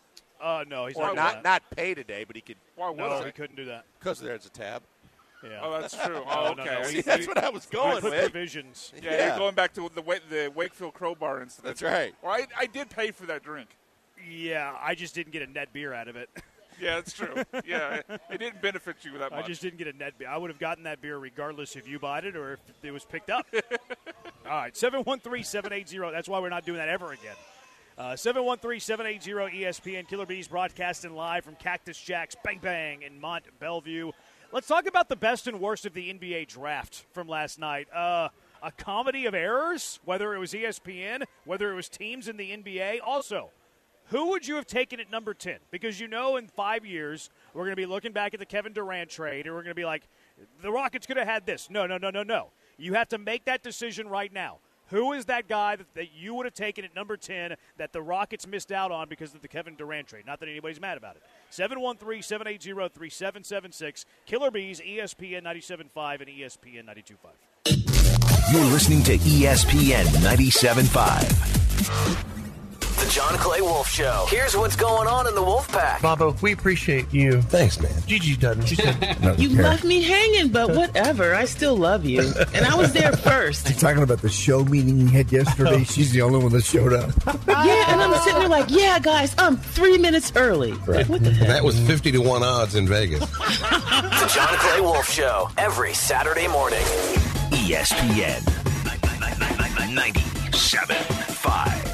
Uh, no, he's or not not doing not pay today, but he could. Why would No, I? he couldn't do that. Because there's a tab. Yeah. Oh, that's true. No, Oh, no, okay. no. See, that's what I was We going put with. provisions. Yeah, Yeah. you're going back to the Wa- the Wakefield Crowbar incident. That's right. Well, I, I did pay for that drink. Yeah, I just didn't get a net beer out of it. Yeah, that's true. Yeah, it, it didn't benefit you that I much. just didn't get a net beer. I would have gotten that beer regardless if you bought it or if it was picked up. All right, seven one three, seven eight zero. That's why we're not doing that ever again. Uh, seven one three, seven eight zero E S P N. Killer Bees broadcasting live from Cactus Jack's Bang Bang in Mont Bellevue. Let's talk about the best and worst of the N B A draft from last night. Uh, a comedy of errors, whether it was E S P N, whether it was teams in the N B A. Also, who would you have taken at number ten? Because you know in five years we're going to be looking back at the Kevin Durant trade and we're going to be like, the Rockets could have had this. No, no, no, no, no. You have to make that decision right now. Who is that guy that, that you would have taken at number ten that the Rockets missed out on because of the Kevin Durant trade? Not that anybody's mad about it. seven one three, seven eight zero, three seven seven six. Killer Bees, E S P N ninety-seven point five and E S P N ninety-two point five. You're listening to E S P N ninety-seven point five. The John Clay Wolf Show. Here's what's going on in the Wolf Pack. Bobo, we appreciate you. Thanks, man. Gigi doesn't. She said, no, you care. left me hanging, but whatever. I still love you. And I was there first. You're talking about the show meeting you had yesterday. She's the only one that showed up. Yeah, and I'm sitting there like, yeah, guys, I'm three minutes early. Right. Like, what the heck? That was fifty to one odds in Vegas. The John Clay Wolf Show. Every Saturday morning. E S P N ninety-seven point five.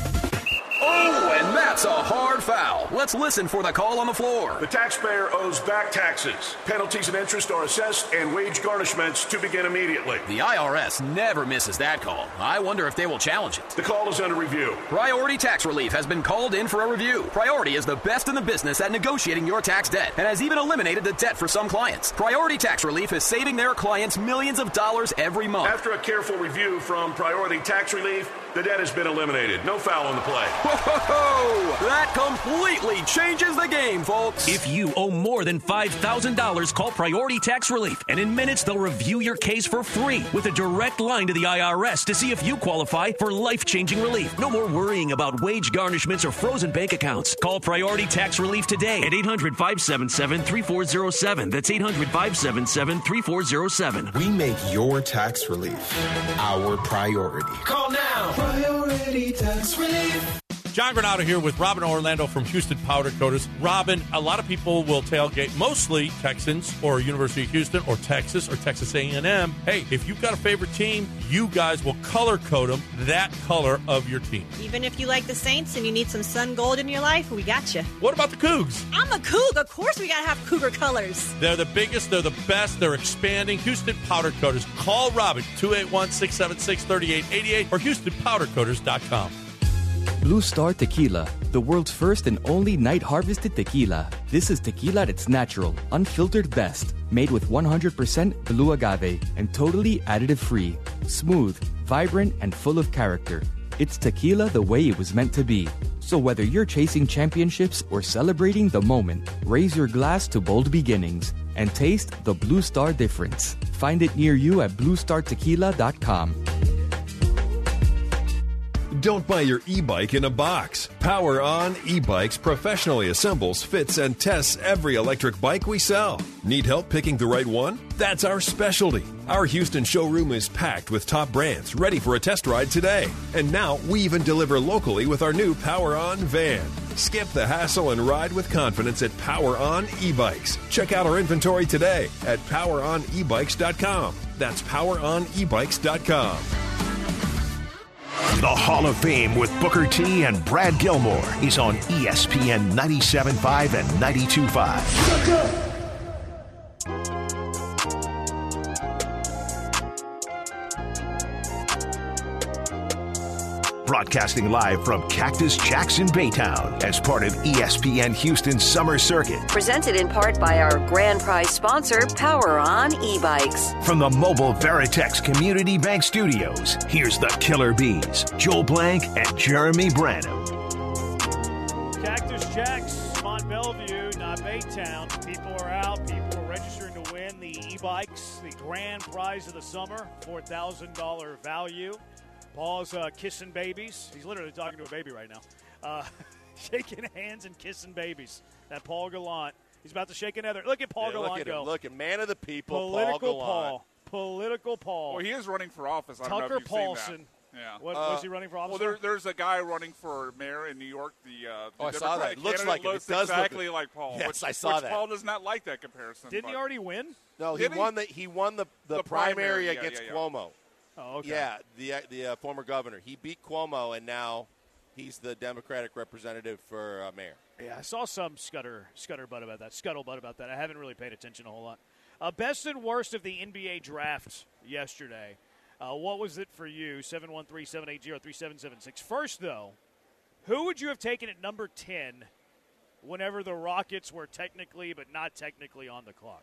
Oh, and that's a hard foul. Let's listen for the call on the floor. The taxpayer owes back taxes. Penalties and interest are assessed and wage garnishments to begin immediately. The I R S never misses that call. I wonder if they will challenge it. The call is under review. Priority Tax Relief has been called in for a review. Priority is the best in the business at negotiating your tax debt and has even eliminated the debt for some clients. Priority Tax Relief is saving their clients millions of dollars every month. After a careful review from Priority Tax Relief, the debt has been eliminated. No foul on the play. Whoa! That completely changes the game, folks. If you owe more than five thousand dollars, call Priority Tax Relief, and in minutes they'll review your case for free with a direct line to the I R S to see if you qualify for life-changing relief. No more worrying about wage garnishments or frozen bank accounts. Call Priority Tax Relief today at eight hundred, five seven seven, three four zero seven. That's eight hundred, five seven seven, three four zero seven. We make your tax relief our priority. Call now. Priority Tax Relief. John Granado here with Robin Orlando from Houston Powder Coaters. Robin, a lot of people will tailgate, mostly Texans or University of Houston or Texas or Texas A and M. Hey, if you've got a favorite team, you guys will color code them that color of your team. Even if you like the Saints and you need some sun gold in your life, we got you. What about the Cougs? I'm a Coug. Of course we got to have Cougar colors. They're the biggest. They're the best. They're expanding. Houston Powder Coaters. Call Robin, two eight one, six seven six, three eight eight eight or houston powder coaters dot com. Blue Star Tequila, the world's first and only night-harvested tequila. This is tequila at its natural, unfiltered best, made with one hundred percent blue agave and totally additive-free. Smooth, vibrant, and full of character. It's tequila the way it was meant to be. So whether you're chasing championships or celebrating the moment, raise your glass to bold beginnings and taste the Blue Star difference. Find it near you at blue star tequila dot com. Don't buy your e-bike in a box. Power On e-bikes professionally assembles, fits, and tests every electric bike we sell. Need help picking the right one? That's our specialty. Our Houston showroom is packed with top brands ready for a test ride today. And now we even deliver locally with our new Power On van. Skip the hassle and ride with confidence at Power On e-bikes. Check out our inventory today at power on e bikes dot com. That's power on e bikes dot com. The Hall of Fame with Booker T and Brad Gilmore is on E S P N ninety-seven point five and ninety-two point five. Broadcasting live from Cactus Jack's in Baytown as part of E S P N Houston's Summer Circuit. Presented in part by our grand prize sponsor, Power On E-Bikes. From the Mobile Veritex Community Bank Studios, here's the Killer Bees, Joel Blank and Jeremy Branham. Cactus Jack's, Mont Bellevue, not Baytown. People are out. People are registering to win the e-bikes, the grand prize of the summer, four thousand dollars value. Paul's uh, kissing babies. He's literally talking to a baby right now. Uh, shaking hands and kissing babies. That Paul Gallant. He's about to shake another. Look at Paul yeah, Gallant look at go. Him. Look at man of the people, Political Paul Gallant. Paul. Political Paul. Well, he is running for office. I don't Tucker know if you've Paulson. seen that. Yeah. What, uh, was he running for office? Well, there, there's a guy running for mayor in New York. The, uh, the oh, I saw that. It looks candidate like him. looks It does exactly look like Paul. Yes, which, I saw which that. Paul does not like that comparison. Didn't he already win? No, he Did he? won the he won the, the, The primary, primary, yeah, against yeah, yeah. Cuomo. Oh, okay. Yeah, the the uh, former governor. He beat Cuomo, and now he's the Democratic representative for uh, mayor. Yeah, I saw some scutter scutterbutt about that. Scuttlebutt about that. I haven't really paid attention a whole lot. Uh, best and worst of the N B A draft yesterday. Uh, what was it for you? seven one three, seven eight zero, three seven seven six. First, though, who would you have taken at number ten whenever the Rockets were technically but not technically on the clock?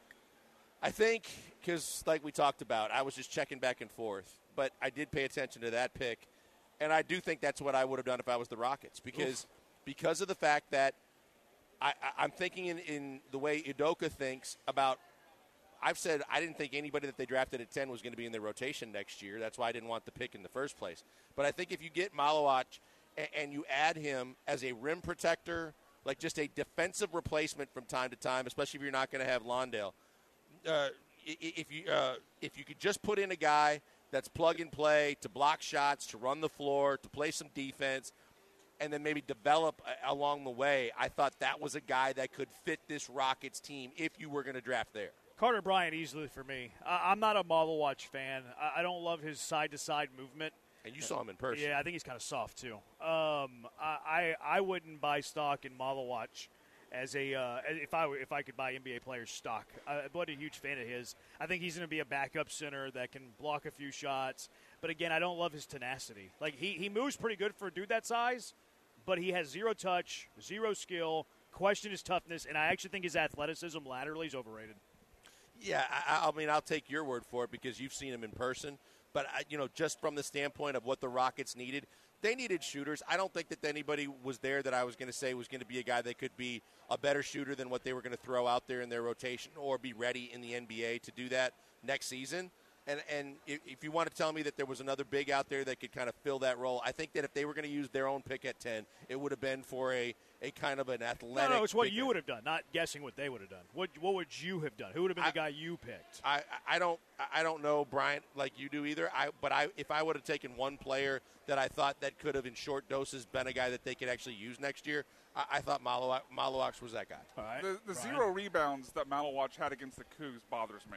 I think, because like we talked about, I was just checking back and forth. But I did pay attention to that pick. And I do think that's what I would have done if I was the Rockets. Because because of the fact that I, I, I'm thinking in, in the way Udoka thinks about – I've said I didn't think anybody that they drafted at ten was going to be in their rotation next year. That's why I didn't want the pick in the first place. But I think if you get Malawach and, and you add him as a rim protector, like just a defensive replacement from time to time, especially if you're not going to have Londale, uh, if you uh, if you could just put in a guy that's plug and play to block shots, to run the floor, to play some defense, and then maybe develop uh, along the way, I thought that was a guy that could fit this Rockets team if you were going to draft there. Carter Bryant easily for me. I, I'm not a Malawach fan. I, I don't love his side-to-side movement. And you saw him in person. Yeah, I think he's kind of soft, too. Um, I, I I wouldn't buy stock in Malawach as a uh, if I if I could buy N B A players stock. I wasn't a huge fan of his. I think he's going to be a backup center that can block a few shots. But, again, I don't love his tenacity. Like, he, he moves pretty good for a dude that size, but he has zero touch, zero skill, question his toughness, and I actually think his athleticism laterally is overrated. Yeah, I, I mean, I'll take your word for it because you've seen him in person. But, I, you know, just from the standpoint of what the Rockets needed, they needed shooters. I don't think that anybody was there that I was going to say was going to be a guy that could be a better shooter than what they were going to throw out there in their rotation or be ready in the N B A to do that next season. And and if, if you want to tell me that there was another big out there that could kind of fill that role, I think that if they were going to use their own pick at ten, it would have been for a, a kind of an athletic. No, no, it's what big you man. would have done, not guessing what they would have done. What what would you have done? Who would have been I, the guy you picked? I, I don't I don't know Bryant like you do either. I but I if I would have taken one player that I thought that could have in short doses been a guy that they could actually use next year, I, I thought Malawach, Malawach was that guy. All right. The, the Brian? zero rebounds that Malawach had against the Cougs bothers me.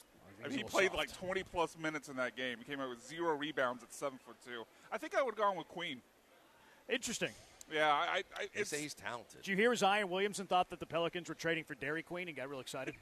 I mean, he played soft. like twenty plus minutes in that game. He came out with zero rebounds at seven foot two. I think I would have gone with Queen. Interesting. Yeah, I. I They say he's talented. Did you hear Zion Williamson thought that the Pelicans were trading for Dairy Queen and got real excited?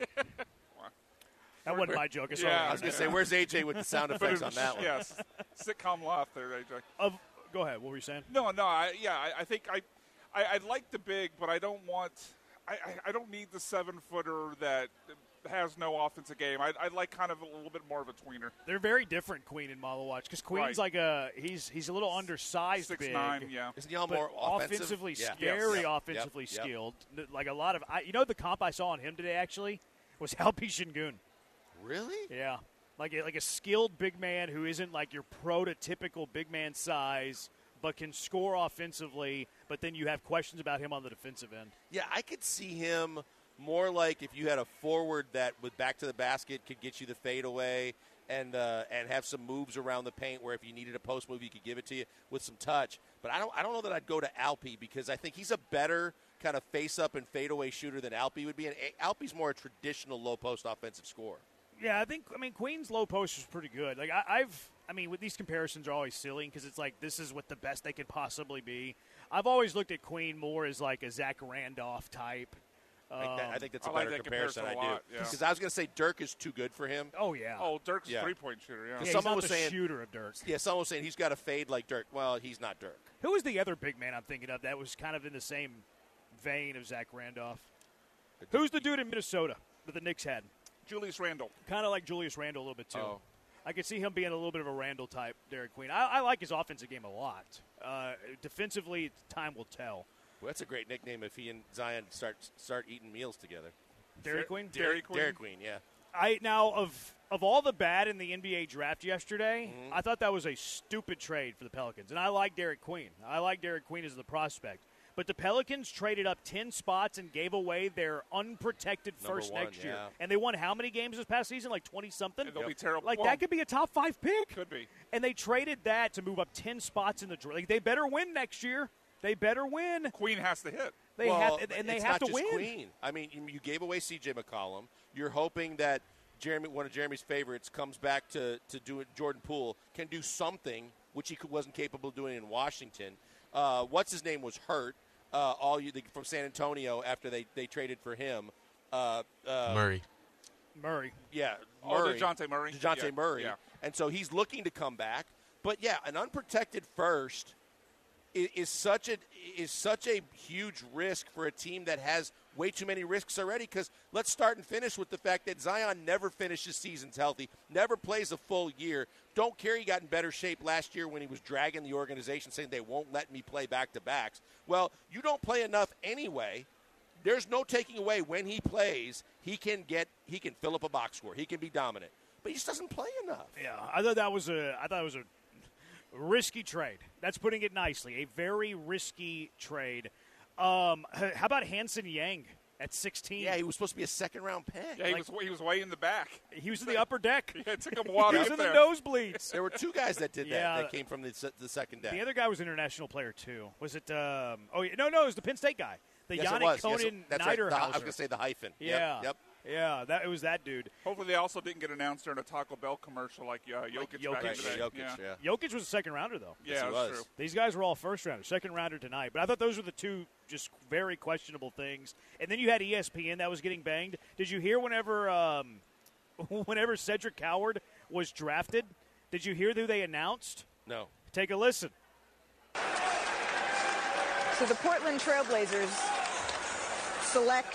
That wasn't my joke. It's Yeah, I was going to say, where's A J with the sound effects on that one? Yes, sitcom laugh there, A J. Of, go ahead. What were you saying? No, no. I, yeah, I, I think I, I, I like the big, but I don't want. I, I, I don't need the seven footer that has no offensive game. I, I like kind of a little bit more of a tweener. They're very different, Queen and Malawach, because Queen's Right. like a he's he's a little undersized, Six big, nine, yeah. Isn't he all but more offensive? offensively Yeah. scary, Yes. Yep. offensively Yep. Yep. skilled. Like a lot of, I, you know, the comp I saw on him today actually was Alpi Şengün. Really? Yeah, like a, like a skilled big man who isn't like your prototypical big man size, but can score offensively. But then you have questions about him on the defensive end. Yeah, I could see him more like if you had a forward that with back to the basket could get you the fadeaway and uh, and have some moves around the paint where if you needed a post move, he could give it to you with some touch. But I don't I don't know that I'd go to Alpi because I think he's a better kind of face up and fadeaway shooter than Alpi would be. And Alpi's more a traditional low post offensive scorer. Yeah, I think I mean Queen's low post is pretty good. Like I, I've, I mean, with these comparisons are always silly because it's like this is what the best they could possibly be. I've always looked at Queen more as like a Zach Randolph type, I think, that, I think that's a I like better that comparison, comparison a I do. lot, yeah. Because I was going to say Dirk is too good for him. Oh, yeah. Oh, Dirk's Yeah. a three-point shooter, yeah. Yeah, he's someone not was the saying, shooter of Dirk. Yeah, someone was saying he's got a fade like Dirk. Well, he's not Dirk. Who was the other big man I'm thinking of that was kind of in the same vein of Zach Randolph? Who's the dude in Minnesota that the Knicks had? Julius Randle. Kind of like Julius Randle a little bit, too. Oh. I could see him being a little bit of a Randle type, Derek Queen. I, I like his offensive game a lot. Uh, defensively, time will tell. Well, that's a great nickname if he and Zion start start eating meals together. Dairy Queen? Dairy Queen? Dairy Queen, yeah. I now of of all the bad in the N B A draft yesterday, Mhm. I thought that was a stupid trade for the Pelicans. And I like Derek Queen. I like Derek Queen as the prospect. But the Pelicans traded up ten spots and gave away their unprotected Number first one, next year. yeah. And they won how many games this past season? Like twenty-something? And they'll be terrible. Like, Well, that could be a top five pick. Could be. And they traded that to move up ten spots in the draft. Like, they better win next year. They better win. Queen has to hit. They well, have, and, and they it's have not to just win. Queen. I mean, you, you gave away C J McCollum. You're hoping that Jeremy, one of Jeremy's favorites, comes back to, to do it. Jordan Poole can do something, which he could, wasn't capable of doing in Washington. Uh, what's his name was hurt. Uh, all you from San Antonio after they, they traded for him. Uh, uh, Murray. Murray. Yeah, Oh, Murray. DeJounte Murray. DeJounte Yeah, Murray. yeah. And so he's looking to come back. But, yeah, an unprotected first is, is such a is such a huge risk for a team that has way too many risks already, because let's start and finish with the fact that Zion never finishes seasons healthy, never plays a full year. Don't care he got in better shape last year when he was dragging the organization saying they won't let me play back-to-backs. Well, you don't play enough anyway. There's no taking away when he plays, he can get he can fill up a box score. He can be dominant. But he just doesn't play enough. Yeah, I thought that was a I thought it was a risky trade. That's putting it nicely. A very risky trade. Um, h- how about Hanson Yang at sixteen? Yeah, he was supposed to be a second-round pick. Yeah, he, Like- was, he was way in the back. He was in the upper deck. Yeah, it took him a while He to was get in the there. nosebleeds. There were two guys that did that Yeah. that came from the, se- the second deck. The other guy was an international player too. Was it? Um, oh yeah, no, no, it was the Penn State guy, the Yes, it Yannick was. Yes, Conan it- that's right. The- Niederhauser. I was going to say the hyphen. Yep, Yeah, Yep. yeah, that it was that dude. Hopefully they also didn't get announced during a Taco Bell commercial like uh, Jokic, Like back Jokic. in the day. Jokic, yeah. Jokic was a second rounder though. Yeah, Yes, he that's was. true. These guys were all first rounders, second rounder tonight. But I thought those were the two just very questionable things. And then you had E S P N that was getting banged. Did you hear whenever um, whenever Cedric Coward was drafted? Did you hear who they announced? No. Take a listen. So the Portland Trailblazers select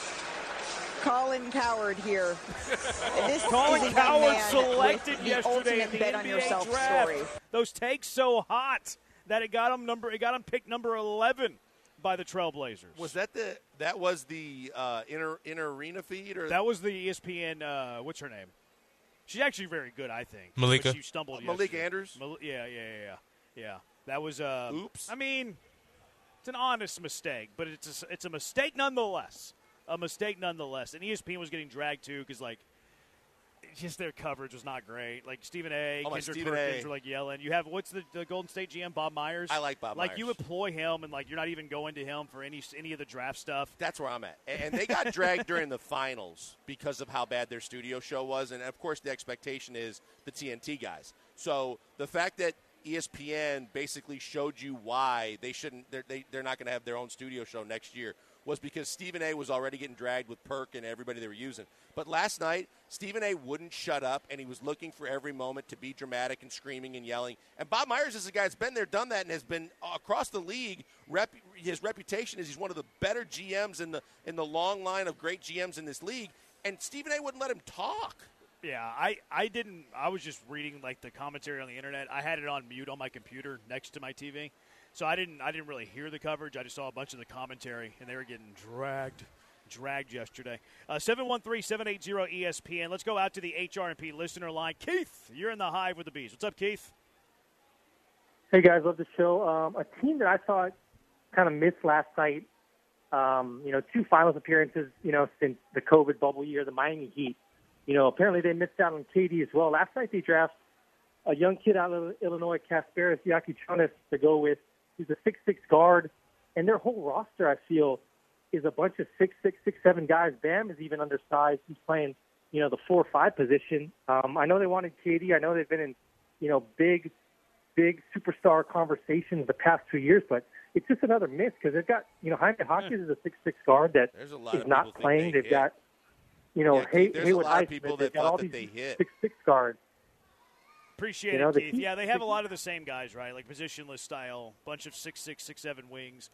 Colin Coward here. This Colin is a Coward young man selected with the yesterday ultimate in the bet N on B A yourself draft. story. Those takes so hot that it got him number. It got him picked number eleven by the Trailblazers. Was that the that was the uh, inner inner arena feed or That was the E S P N. Uh, what's her name? She's actually very good, I think. Malika? But she stumbled. Uh, Malika yesterday. Andrews? Mal- yeah, yeah, yeah, yeah. Yeah, that was. Uh, Oops. I mean, it's an honest mistake, but it's a, it's a mistake nonetheless. A mistake nonetheless. And E S P N was getting dragged too because like. Just their coverage was not great. Like Stephen A. Oh, my Kendrick Stephen Perkins A. were like yelling. You have what's the, the Golden State G M Bob Myers? I like Bob Like Myers. you employ him and like you're not even going to him for any any of the draft stuff. That's where I'm at. And and they got dragged during the finals because of how bad their studio show was. And, of course, the expectation is the T N T guys. So the fact that E S P N basically showed you why they shouldn't they're, they, they're not going to have their own studio show next year was because Stephen A. was already getting dragged with Perk and everybody they were using. But last night, Stephen A. wouldn't shut up, and he was looking for every moment to be dramatic and screaming and yelling. And Bob Myers is a guy that's been there, done that, and has been uh, across the league. Rep, his reputation is he's one of the better G Ms in the in the long line of great G Ms in this league. And Stephen A. wouldn't let him talk. Yeah, I, I didn't – I was just reading, like, the commentary on the internet. I had it on mute on my computer next to my T V. So I didn't I didn't really hear the coverage. I just saw a bunch of the commentary, and they were getting dragged, dragged yesterday. Uh, seven one three, seven eight zero, E S P N. Let's go out to the H R and P listener line. Keith, you're in the Hive with the Bees. What's up, Keith? Hey, guys, love the show. Um, a team that I thought kind of missed last night, um, you know, two finals appearances, you know, since the COVID bubble year, the Miami Heat. You know, apparently they missed out on K D as well. Last night they drafted a young kid out of Illinois, Kasparis Yakuchonis, to go with. He's a six six guard, and their whole roster, I feel, is a bunch of six six, six seven guys. Bam is even undersized. He's playing, you know, the four five position. Um, I know they wanted K D. I know they've been in, you know, big big superstar conversations the past two years, but it's just another miss because they've got, you know, Jaime Hawkins is a six six guard that There's a lot is of not people playing. think they They've hit. got, you know, Yeah, Hay- Keith, there's a Haywood lot of Highsmith. people They've that got all thought these that they hit. six six guards. Appreciate You know, it, the Keith. Heat- Yeah, they have a lot of the same guys, right? Like positionless style, bunch of six six, six seven wings.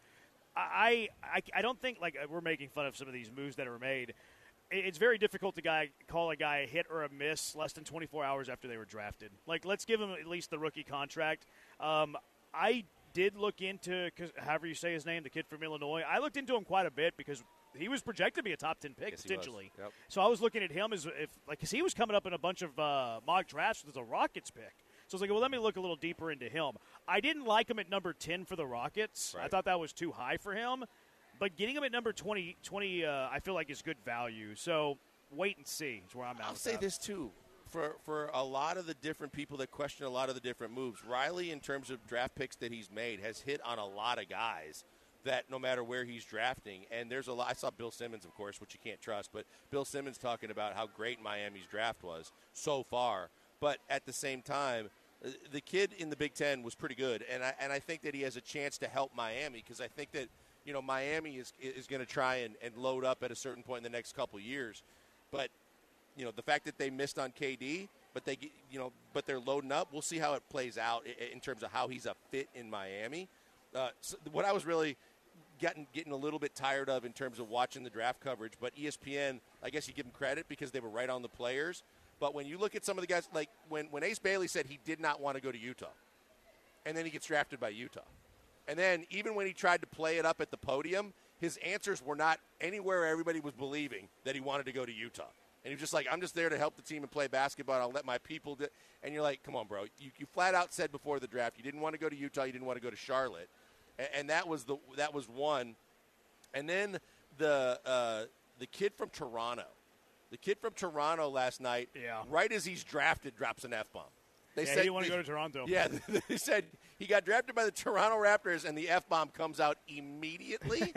I, I, I don't think, like, we're making fun of some of these moves that are made. It- It's very difficult to guy, call a guy a hit or a miss less than twenty-four hours after they were drafted. Like, let's give him at least the rookie contract. Um, I did look into, cause, however you say his name, the kid from Illinois. I looked into him quite a bit because he was projected to be a top ten pick, Yes, he was. potentially. Yep. So I was looking at him as if, like, because he was coming up in a bunch of uh, mock drafts as a Rockets pick. So I was like, well, let me look a little deeper into him. I didn't like him at number ten for the Rockets. Right. I thought that was too high for him. But getting him at number twenty, twenty uh, I feel like is good value. So wait and see is where I'm at. I'll with say that. this, too. For for a lot of the different people that question a lot of the different moves, Riley, in terms of draft picks that he's made, has hit on a lot of guys that no matter where he's drafting. And there's a lot. I saw Bill Simmons, of course, which you can't trust, but Bill Simmons talking about how great Miami's draft was so far. But at the same time, the kid in the Big Ten was pretty good, and I and I think that he has a chance to help Miami because I think that, you know, Miami is is going to try and, and load up at a certain point in the next couple of years. But, you know, the fact that they missed on K D, but they you know, but they're loading up. We'll see how it plays out in terms of how he's a fit in Miami. Uh, so what I was really getting getting a little bit tired of in terms of watching the draft coverage, but E S P N, I guess you give them credit because they were right on the players. But when you look at some of the guys, like when, when Ace Bailey said he did not want to go to Utah, and then he gets drafted by Utah. And then even when he tried to play it up at the podium, his answers were not anywhere everybody was believing that he wanted to go to Utah. And he was just like, I'm just there to help the team and play basketball. I'll let my people do. And you're like, come on, bro. You, you flat out said before the draft you didn't want to go to Utah. You didn't want to go to Charlotte. And, and that was the that was one. And then the uh, the kid from Toronto. The kid from Toronto last night, yeah. right as he's drafted, drops an F-bomb. They yeah, said he didn't want to go to Toronto. Yeah, they said he got drafted by the Toronto Raptors, and the F-bomb comes out immediately.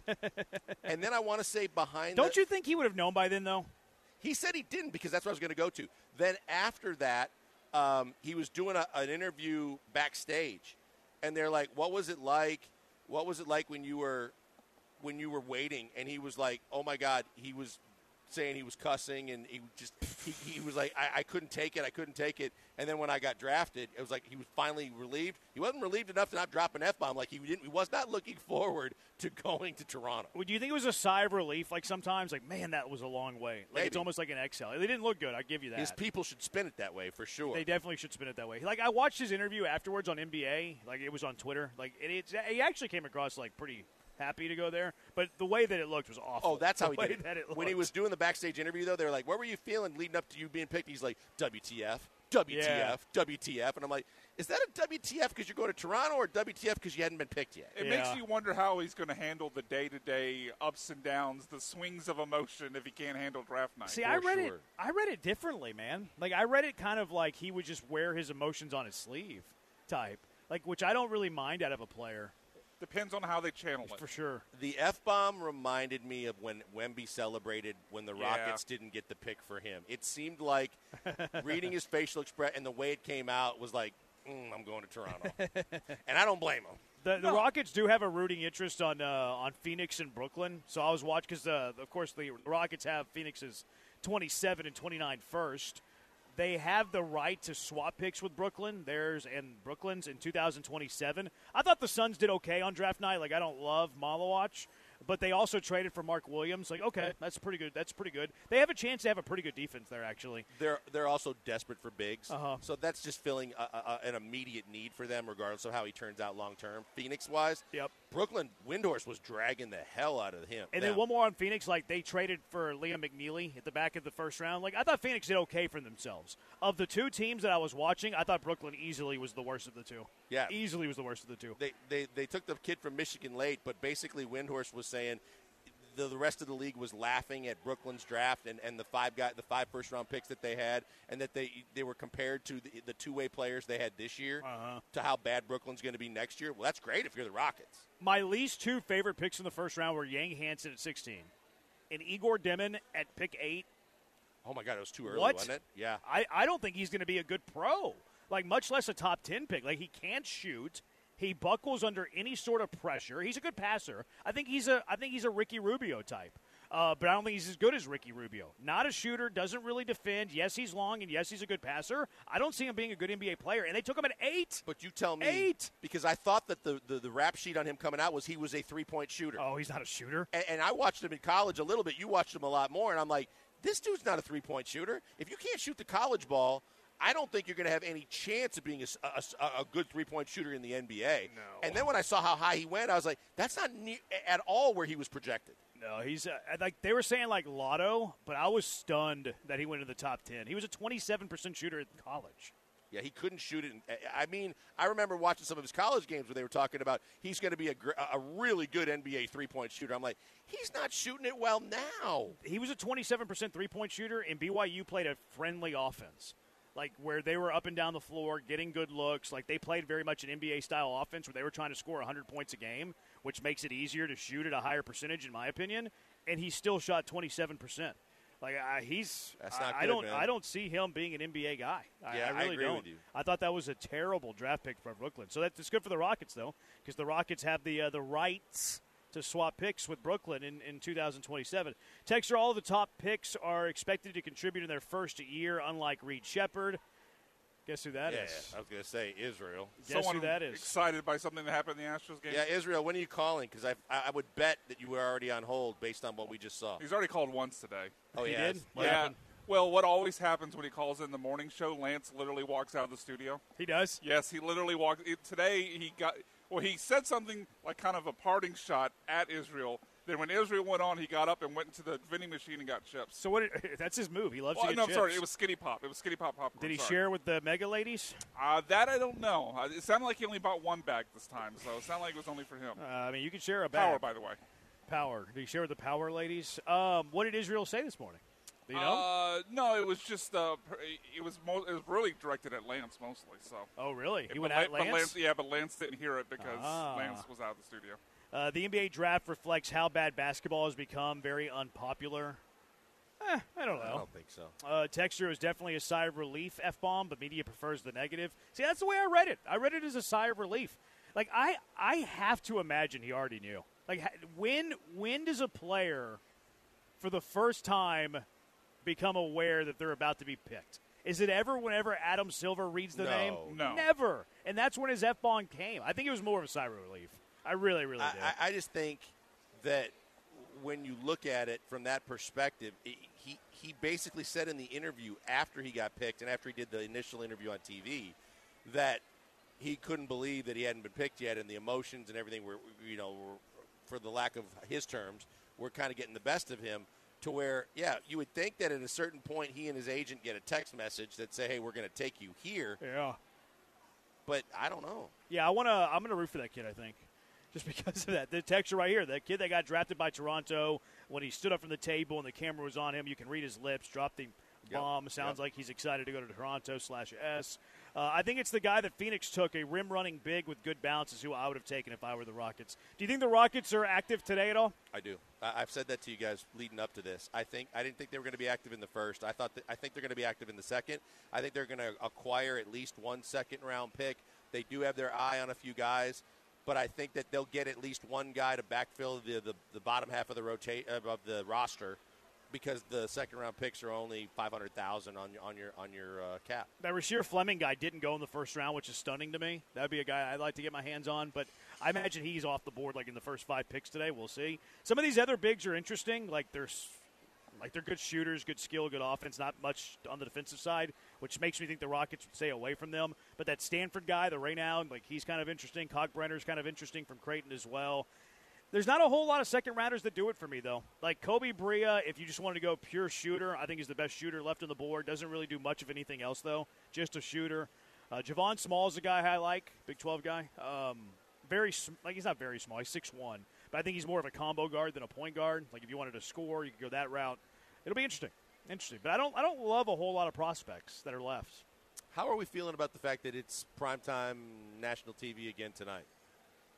And then I want to say behind Don't the, you think he would have known by then, though? He said he didn't because that's what I was going to go to. Then after that, um, he was doing a, an interview backstage, and they're like, what was it like? What was it like when you were when you were waiting? And he was like, oh, my God, he was – saying he was cussing and he just he, he was like I, I couldn't take it I couldn't take it and then when I got drafted it was like he was finally relieved. He wasn't relieved enough to not drop an F-bomb. Like he didn't he was not looking forward to going to Toronto. Would you think it was a sigh of relief? Like sometimes like man that was a long way. Like Maybe. It's almost like an exhale. They didn't look good, I give you that. His people should spin it that way for sure. They definitely should spin it that way. Like I watched his interview afterwards on N B A, like it was on Twitter. Like it, it's he actually came across like pretty happy to go there, but the way that it looked was awful. Oh, that's how the he did it. it. When he was doing the backstage interview, though, they were like, what were you feeling leading up to you being picked? He's like, W T F, W T F, Yeah. W T F. And I'm like, is that a W T F because you're going to Toronto or W T F because you hadn't been picked yet? It Yeah. makes you wonder how he's going to handle the day-to-day ups and downs, the swings of emotion if he can't handle draft night. See, I read it. I read it differently, man. Like I read it kind of like he would just wear his emotions on his sleeve, type. Like which I don't really mind out of a player. Depends on how they channel it. For sure. The F-bomb reminded me of when Wemby celebrated when the Yeah. Rockets didn't get the pick for him. It seemed like reading his facial expression and the way it came out was like, mm, I'm going to Toronto. And I don't blame him. The, the Rockets do have a rooting interest on uh, on Phoenix and Brooklyn. So I was watching because, uh, of course, the Rockets have Phoenix's twenty-seven and twenty-nine first. They have the right to swap picks with Brooklyn, theirs and Brooklyn's in two thousand twenty-seven. I thought the Suns did okay on draft night. Like, I don't love Malawatch, but they also traded for Mark Williams. Like, okay, that's pretty good. That's pretty good. They have a chance to have a pretty good defense there, actually. They're they're also desperate for bigs. Uh-huh. So that's just filling a, a, an immediate need for them, regardless of how he turns out long term. Phoenix-wise, yep. Brooklyn, Windhorst was dragging the hell out of him. And them. then one more on Phoenix. Like, they traded for Liam McNeely at the back of the first round. Like, I thought Phoenix did okay for themselves. Of the two teams that I was watching, I thought Brooklyn easily was the worst of the two. Yeah. Easily was the worst of the two. They, they, they took the kid from Michigan late, but basically Windhorst was saying the, the rest of the league was laughing at Brooklyn's draft and, and the five guy, the five first round picks that they had, and that they they were compared to the, the two way players they had this year uh-huh. to how bad Brooklyn's going to be next year. Well, that's great if you're the Rockets. My least two favorite picks in the first round were Yang Hansen at sixteen and Igor Demon at pick eight. Oh my God, it was too early, What? wasn't it? Yeah. I, I don't think he's going to be a good pro. like much less a top ten pick. Like he can't shoot. He buckles under any sort of pressure. He's a good passer. I think he's a I think he's a Ricky Rubio type. Uh, but I don't think he's as good as Ricky Rubio. Not a shooter, doesn't really defend. Yes, he's long, and yes, he's a good passer. I don't see him being a good N B A player, and they took him at eight. But you tell me. Eight. Because I thought that the, the, the rap sheet on him coming out was he was a three-point shooter. Oh, he's not a shooter? And, and I watched him in college a little bit. You watched him a lot more, and I'm like, this dude's not a three-point shooter. If you can't shoot the college ball, I don't think you're going to have any chance of being a, a, a good three-point shooter in the N B A. No. And then when I saw how high he went, I was like, that's not ne- at all where he was projected. No, he's uh, like they were saying like Lotto, but I was stunned that he went into the top ten. He was a twenty-seven percent shooter in college. Yeah, he couldn't shoot it. I mean, I remember watching some of his college games where they were talking about he's going to be a, a really good N B A three-point shooter. I'm like, he's not shooting it well now. He was a twenty-seven percent three-point shooter, and B Y U played a friendly offense. Like, where they were up and down the floor, getting good looks. Like, they played very much an N B A-style offense where they were trying to score one hundred points a game, which makes it easier to shoot at a higher percentage, in my opinion. And he still shot twenty-seven percent. Like, I, he's That's not I, good, I don't man. I don't see him being an N B A guy. I, Yeah, I really I agree don't. with you. I thought that was a terrible draft pick for Brooklyn. So that's good for the Rockets, though, because the Rockets have the uh, the rights to swap picks with Brooklyn in, in two thousand twenty-seven. Texter, all of the top picks are expected to contribute in their first year, unlike Reed Shepard. Guess who that yeah, is? I was going to say Israel. Guess Someone who that is? excited by something that happened in the Astros game? Yeah, Israel, when are you calling? Because I, I would bet that you were already on hold based on what we just saw. He's already called once today. Oh, He yeah? did? What yeah. happened? Well, what always happens when he calls in the morning show, Lance literally walks out of the studio. He does? Yes, he literally walked. It, today he got. Well, he said something like kind of a parting shot at Israel. Then when Israel went on, he got up and went into the vending machine and got chips. So what? That's his move. He loves Well, to get no, I'm chips. sorry. It was Skinny Pop. It was Skinny Pop popcorn. Did he sorry. share with the Mega Ladies? Uh, that I don't know. Uh, It sounded like he only bought one bag this time, so it sounded like it was only for him. Uh, I mean, you can share a bag. Power, by the way. Power. Did he share with the Power Ladies? Um, what did Israel say this morning? Do you know? Uh, no, it was just uh, it was mo- it was really directed at Lance mostly. So. Oh, really? He But went La- at but Lance? Lance? Yeah, but Lance didn't hear it because Ah. Lance was out of the studio. Uh, the N B A draft reflects how bad basketball has become, very unpopular. Eh, I don't know. I don't think so. Uh, texture is definitely a sigh of relief, F-bomb, but media prefers the negative. See, that's the way I read it. I read it as a sigh of relief. Like, I, I have to imagine he already knew. Like, ha- when when does a player, for the first time, become aware that they're about to be picked? Is it ever whenever Adam Silver reads the No. name? No. Never. And that's when his F-bomb came. I think it was more of a sigh of relief. I really, really did. I, I just think that when you look at it from that perspective, it, he he basically said in the interview after he got picked and after he did the initial interview on T V that he couldn't believe that he hadn't been picked yet, and the emotions and everything were, you know, were, for the lack of his terms, were kind of getting the best of him. To where, yeah, you would think that at a certain point he and his agent get a text message that say, "Hey, we're going to take you here." Yeah. But I don't know. Yeah, I want to. I'm going to root for that kid. I think, just because of that. The texture right here, that kid that got drafted by Toronto, when he stood up from the table and the camera was on him, you can read his lips. Dropped the Yep. bomb. Sounds Yep. like he's excited to go to Toronto slash S. Uh, I think it's the guy that Phoenix took, a rim running big with good bounce, is who I would have taken if I were the Rockets. Do you think the Rockets are active today at all? I do. I, I've said that to you guys leading up to this. I think I didn't think they were going to be active in the first. I thought that, I think they're going to be active in the second. I think they're going to acquire at least one second round pick. They do have their eye on a few guys, but I think that they'll get at least one guy to backfill the the, the bottom half of the rotate of the roster, because the second round picks are only five hundred thousand on your on your on your uh, cap. That Rasheer Fleming guy didn't go in the first round, which is stunning to me. That would be a guy I'd like to get my hands on, but I imagine he's off the board like in the first five picks today. We'll see. Some of these other bigs are interesting. Like they're like they're good shooters, good skill, good offense. Not much on the defensive side, which makes me think the Rockets would stay away from them. But that Stanford guy, the Raynow, like he's kind of interesting. Kalkbrenner's kind of interesting from Creighton as well. There's not a whole lot of second rounders that do it for me, though. Like Kobe Bria, if you just wanted to go pure shooter, I think he's the best shooter left on the board. Doesn't really do much of anything else, though. Just a shooter. Uh, Javon Small is a guy I like, Big twelve guy. Um, very sm- like he's not very small. He's six one, but I think he's more of a combo guard than a point guard. Like if you wanted to score, you could go that route. It'll be interesting, interesting. But I don't, I don't love a whole lot of prospects that are left. How are we feeling about the fact that it's primetime national T V again tonight?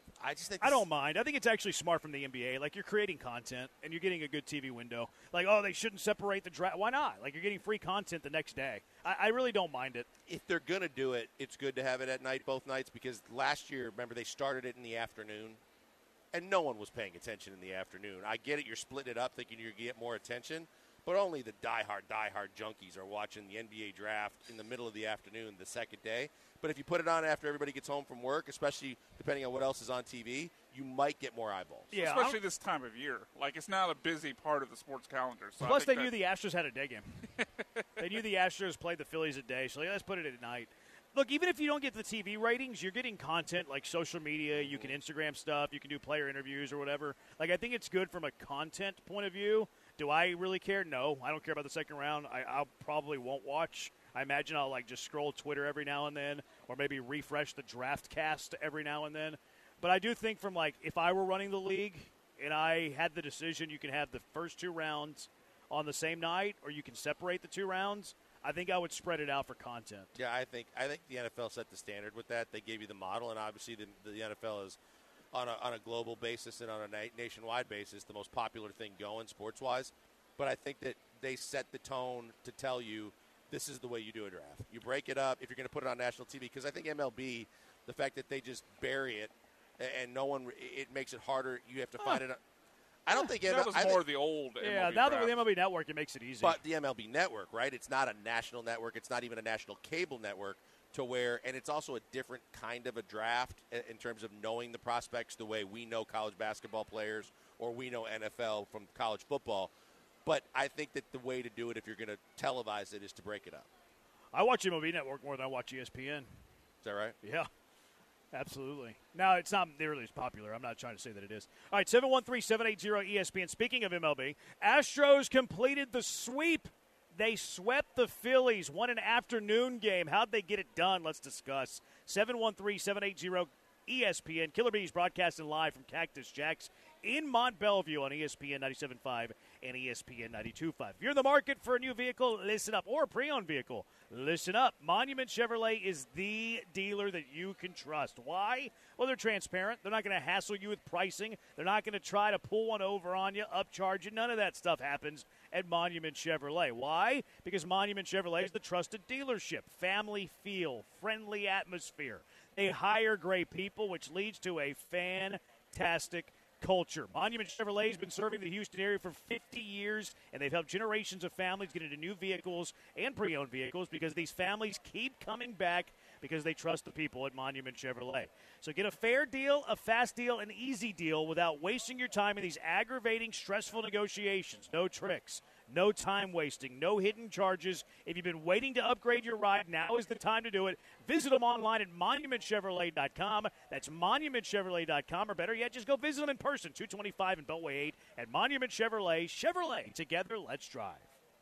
I just think I don't mind. I think it's actually smart from the N B A. Like, you're creating content, and you're getting a good T V window. Like, oh, they shouldn't separate the draft. Why not? Like, you're getting free content the next day. I, I really don't mind it. If they're going to do it, it's good to have it at night both nights because last year, remember, they started it in the afternoon, and no one was paying attention in the afternoon. I get it. You're splitting it up thinking you're going to get more attention, but only the diehard, diehard junkies are watching the N B A draft in the middle of the afternoon the second day. But if you put it on after everybody gets home from work, especially depending on what else is on T V, you might get more eyeballs. Yeah, especially this time of year. Like, it's not a busy part of the sports calendar. So Plus, I think they knew that- the Astros had a day game. They knew the Astros played the Phillies at day, so like, let's put it at night. Look, even if you don't get the T V ratings, you're getting content like social media. You can Instagram stuff. You can do player interviews or whatever. Like, I think it's good from a content point of view. Do I really care? No. I don't care about the second round. I I'll probably won't watch. I imagine I'll, like, just scroll Twitter every now and then or maybe refresh the draft cast every now and then. But I do think from, like, if I were running the league and I had the decision you can have the first two rounds on the same night or you can separate the two rounds, I think I would spread it out for content. Yeah, I think I think the N F L set the standard with that. They gave you the model, and obviously the, the N F L is on a, on a global basis and on a na- nationwide basis the most popular thing going sports-wise. But I think that they set the tone to tell you this is the way you do a draft. You break it up if you're going to put it on national T V, because I think M L B, the fact that they just bury it and no one, it makes it harder. You have to find huh. it. I don't think that M L, was I more think, the old Yeah, M L B now that draft. with the M L B Network, it makes it easy. But the M L B Network, right? It's not a national network. It's not even a national cable network to where, and it's also a different kind of a draft in, in terms of knowing the prospects the way we know college basketball players or we know N F L from college football. But I think that the way to do it, if you're going to televise it, is to break it up. I watch M L B Network more than I watch E S P N. Is that right? Yeah, absolutely. Now, it's not nearly as popular. I'm not trying to say that it is. All right, seven one three, seven eight zero, E S P N. Speaking of M L B, Astros completed the sweep. They swept the Phillies, won an afternoon game. How'd they get it done? Let's discuss. seven one three, seven eight zero, E S P N. Killer Bees broadcasting live from Cactus Jack's in Mont Bellevue on E S P N ninety-seven point five and E S P N ninety-two point five. If you're in the market for a new vehicle, listen up. Or a pre-owned vehicle, listen up. Monument Chevrolet is the dealer that you can trust. Why? Well, they're transparent. They're not going to hassle you with pricing. They're not going to try to pull one over on you, upcharge you. None of that stuff happens at Monument Chevrolet. Why? Because Monument Chevrolet is the trusted dealership. Family feel, friendly atmosphere. They hire great people, which leads to a fantastic culture. Monument Chevrolet has been serving the Houston area for fifty years, and they've helped generations of families get into new vehicles and pre-owned vehicles because these families keep coming back because they trust the people at Monument Chevrolet. So get a fair deal, a fast deal, an easy deal without wasting your time in these aggravating, stressful negotiations. No tricks. No time wasting, no hidden charges. If you've been waiting to upgrade your ride, now is the time to do it. Visit them online at monument chevrolet dot com. That's monument chevrolet dot com, or better yet, just go visit them in person, two twenty-five and Beltway eight at Monument Chevrolet. Chevrolet, together, let's drive.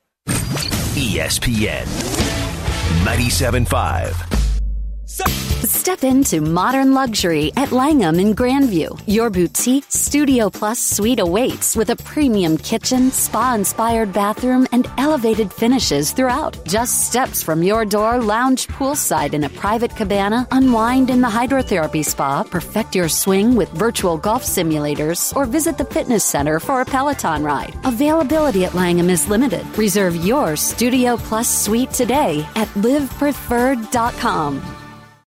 E S P N ninety-seven point five. Step into modern luxury at Langham in Grandview. Your boutique Studio Plus suite awaits with a premium kitchen, spa-inspired bathroom, and elevated finishes throughout. Just steps from your door, lounge poolside in a private cabana, unwind in the hydrotherapy spa, perfect your swing with virtual golf simulators, or visit the fitness center for a Peloton ride. Availability at Langham is limited. Reserve your Studio Plus suite today at live preferred dot com.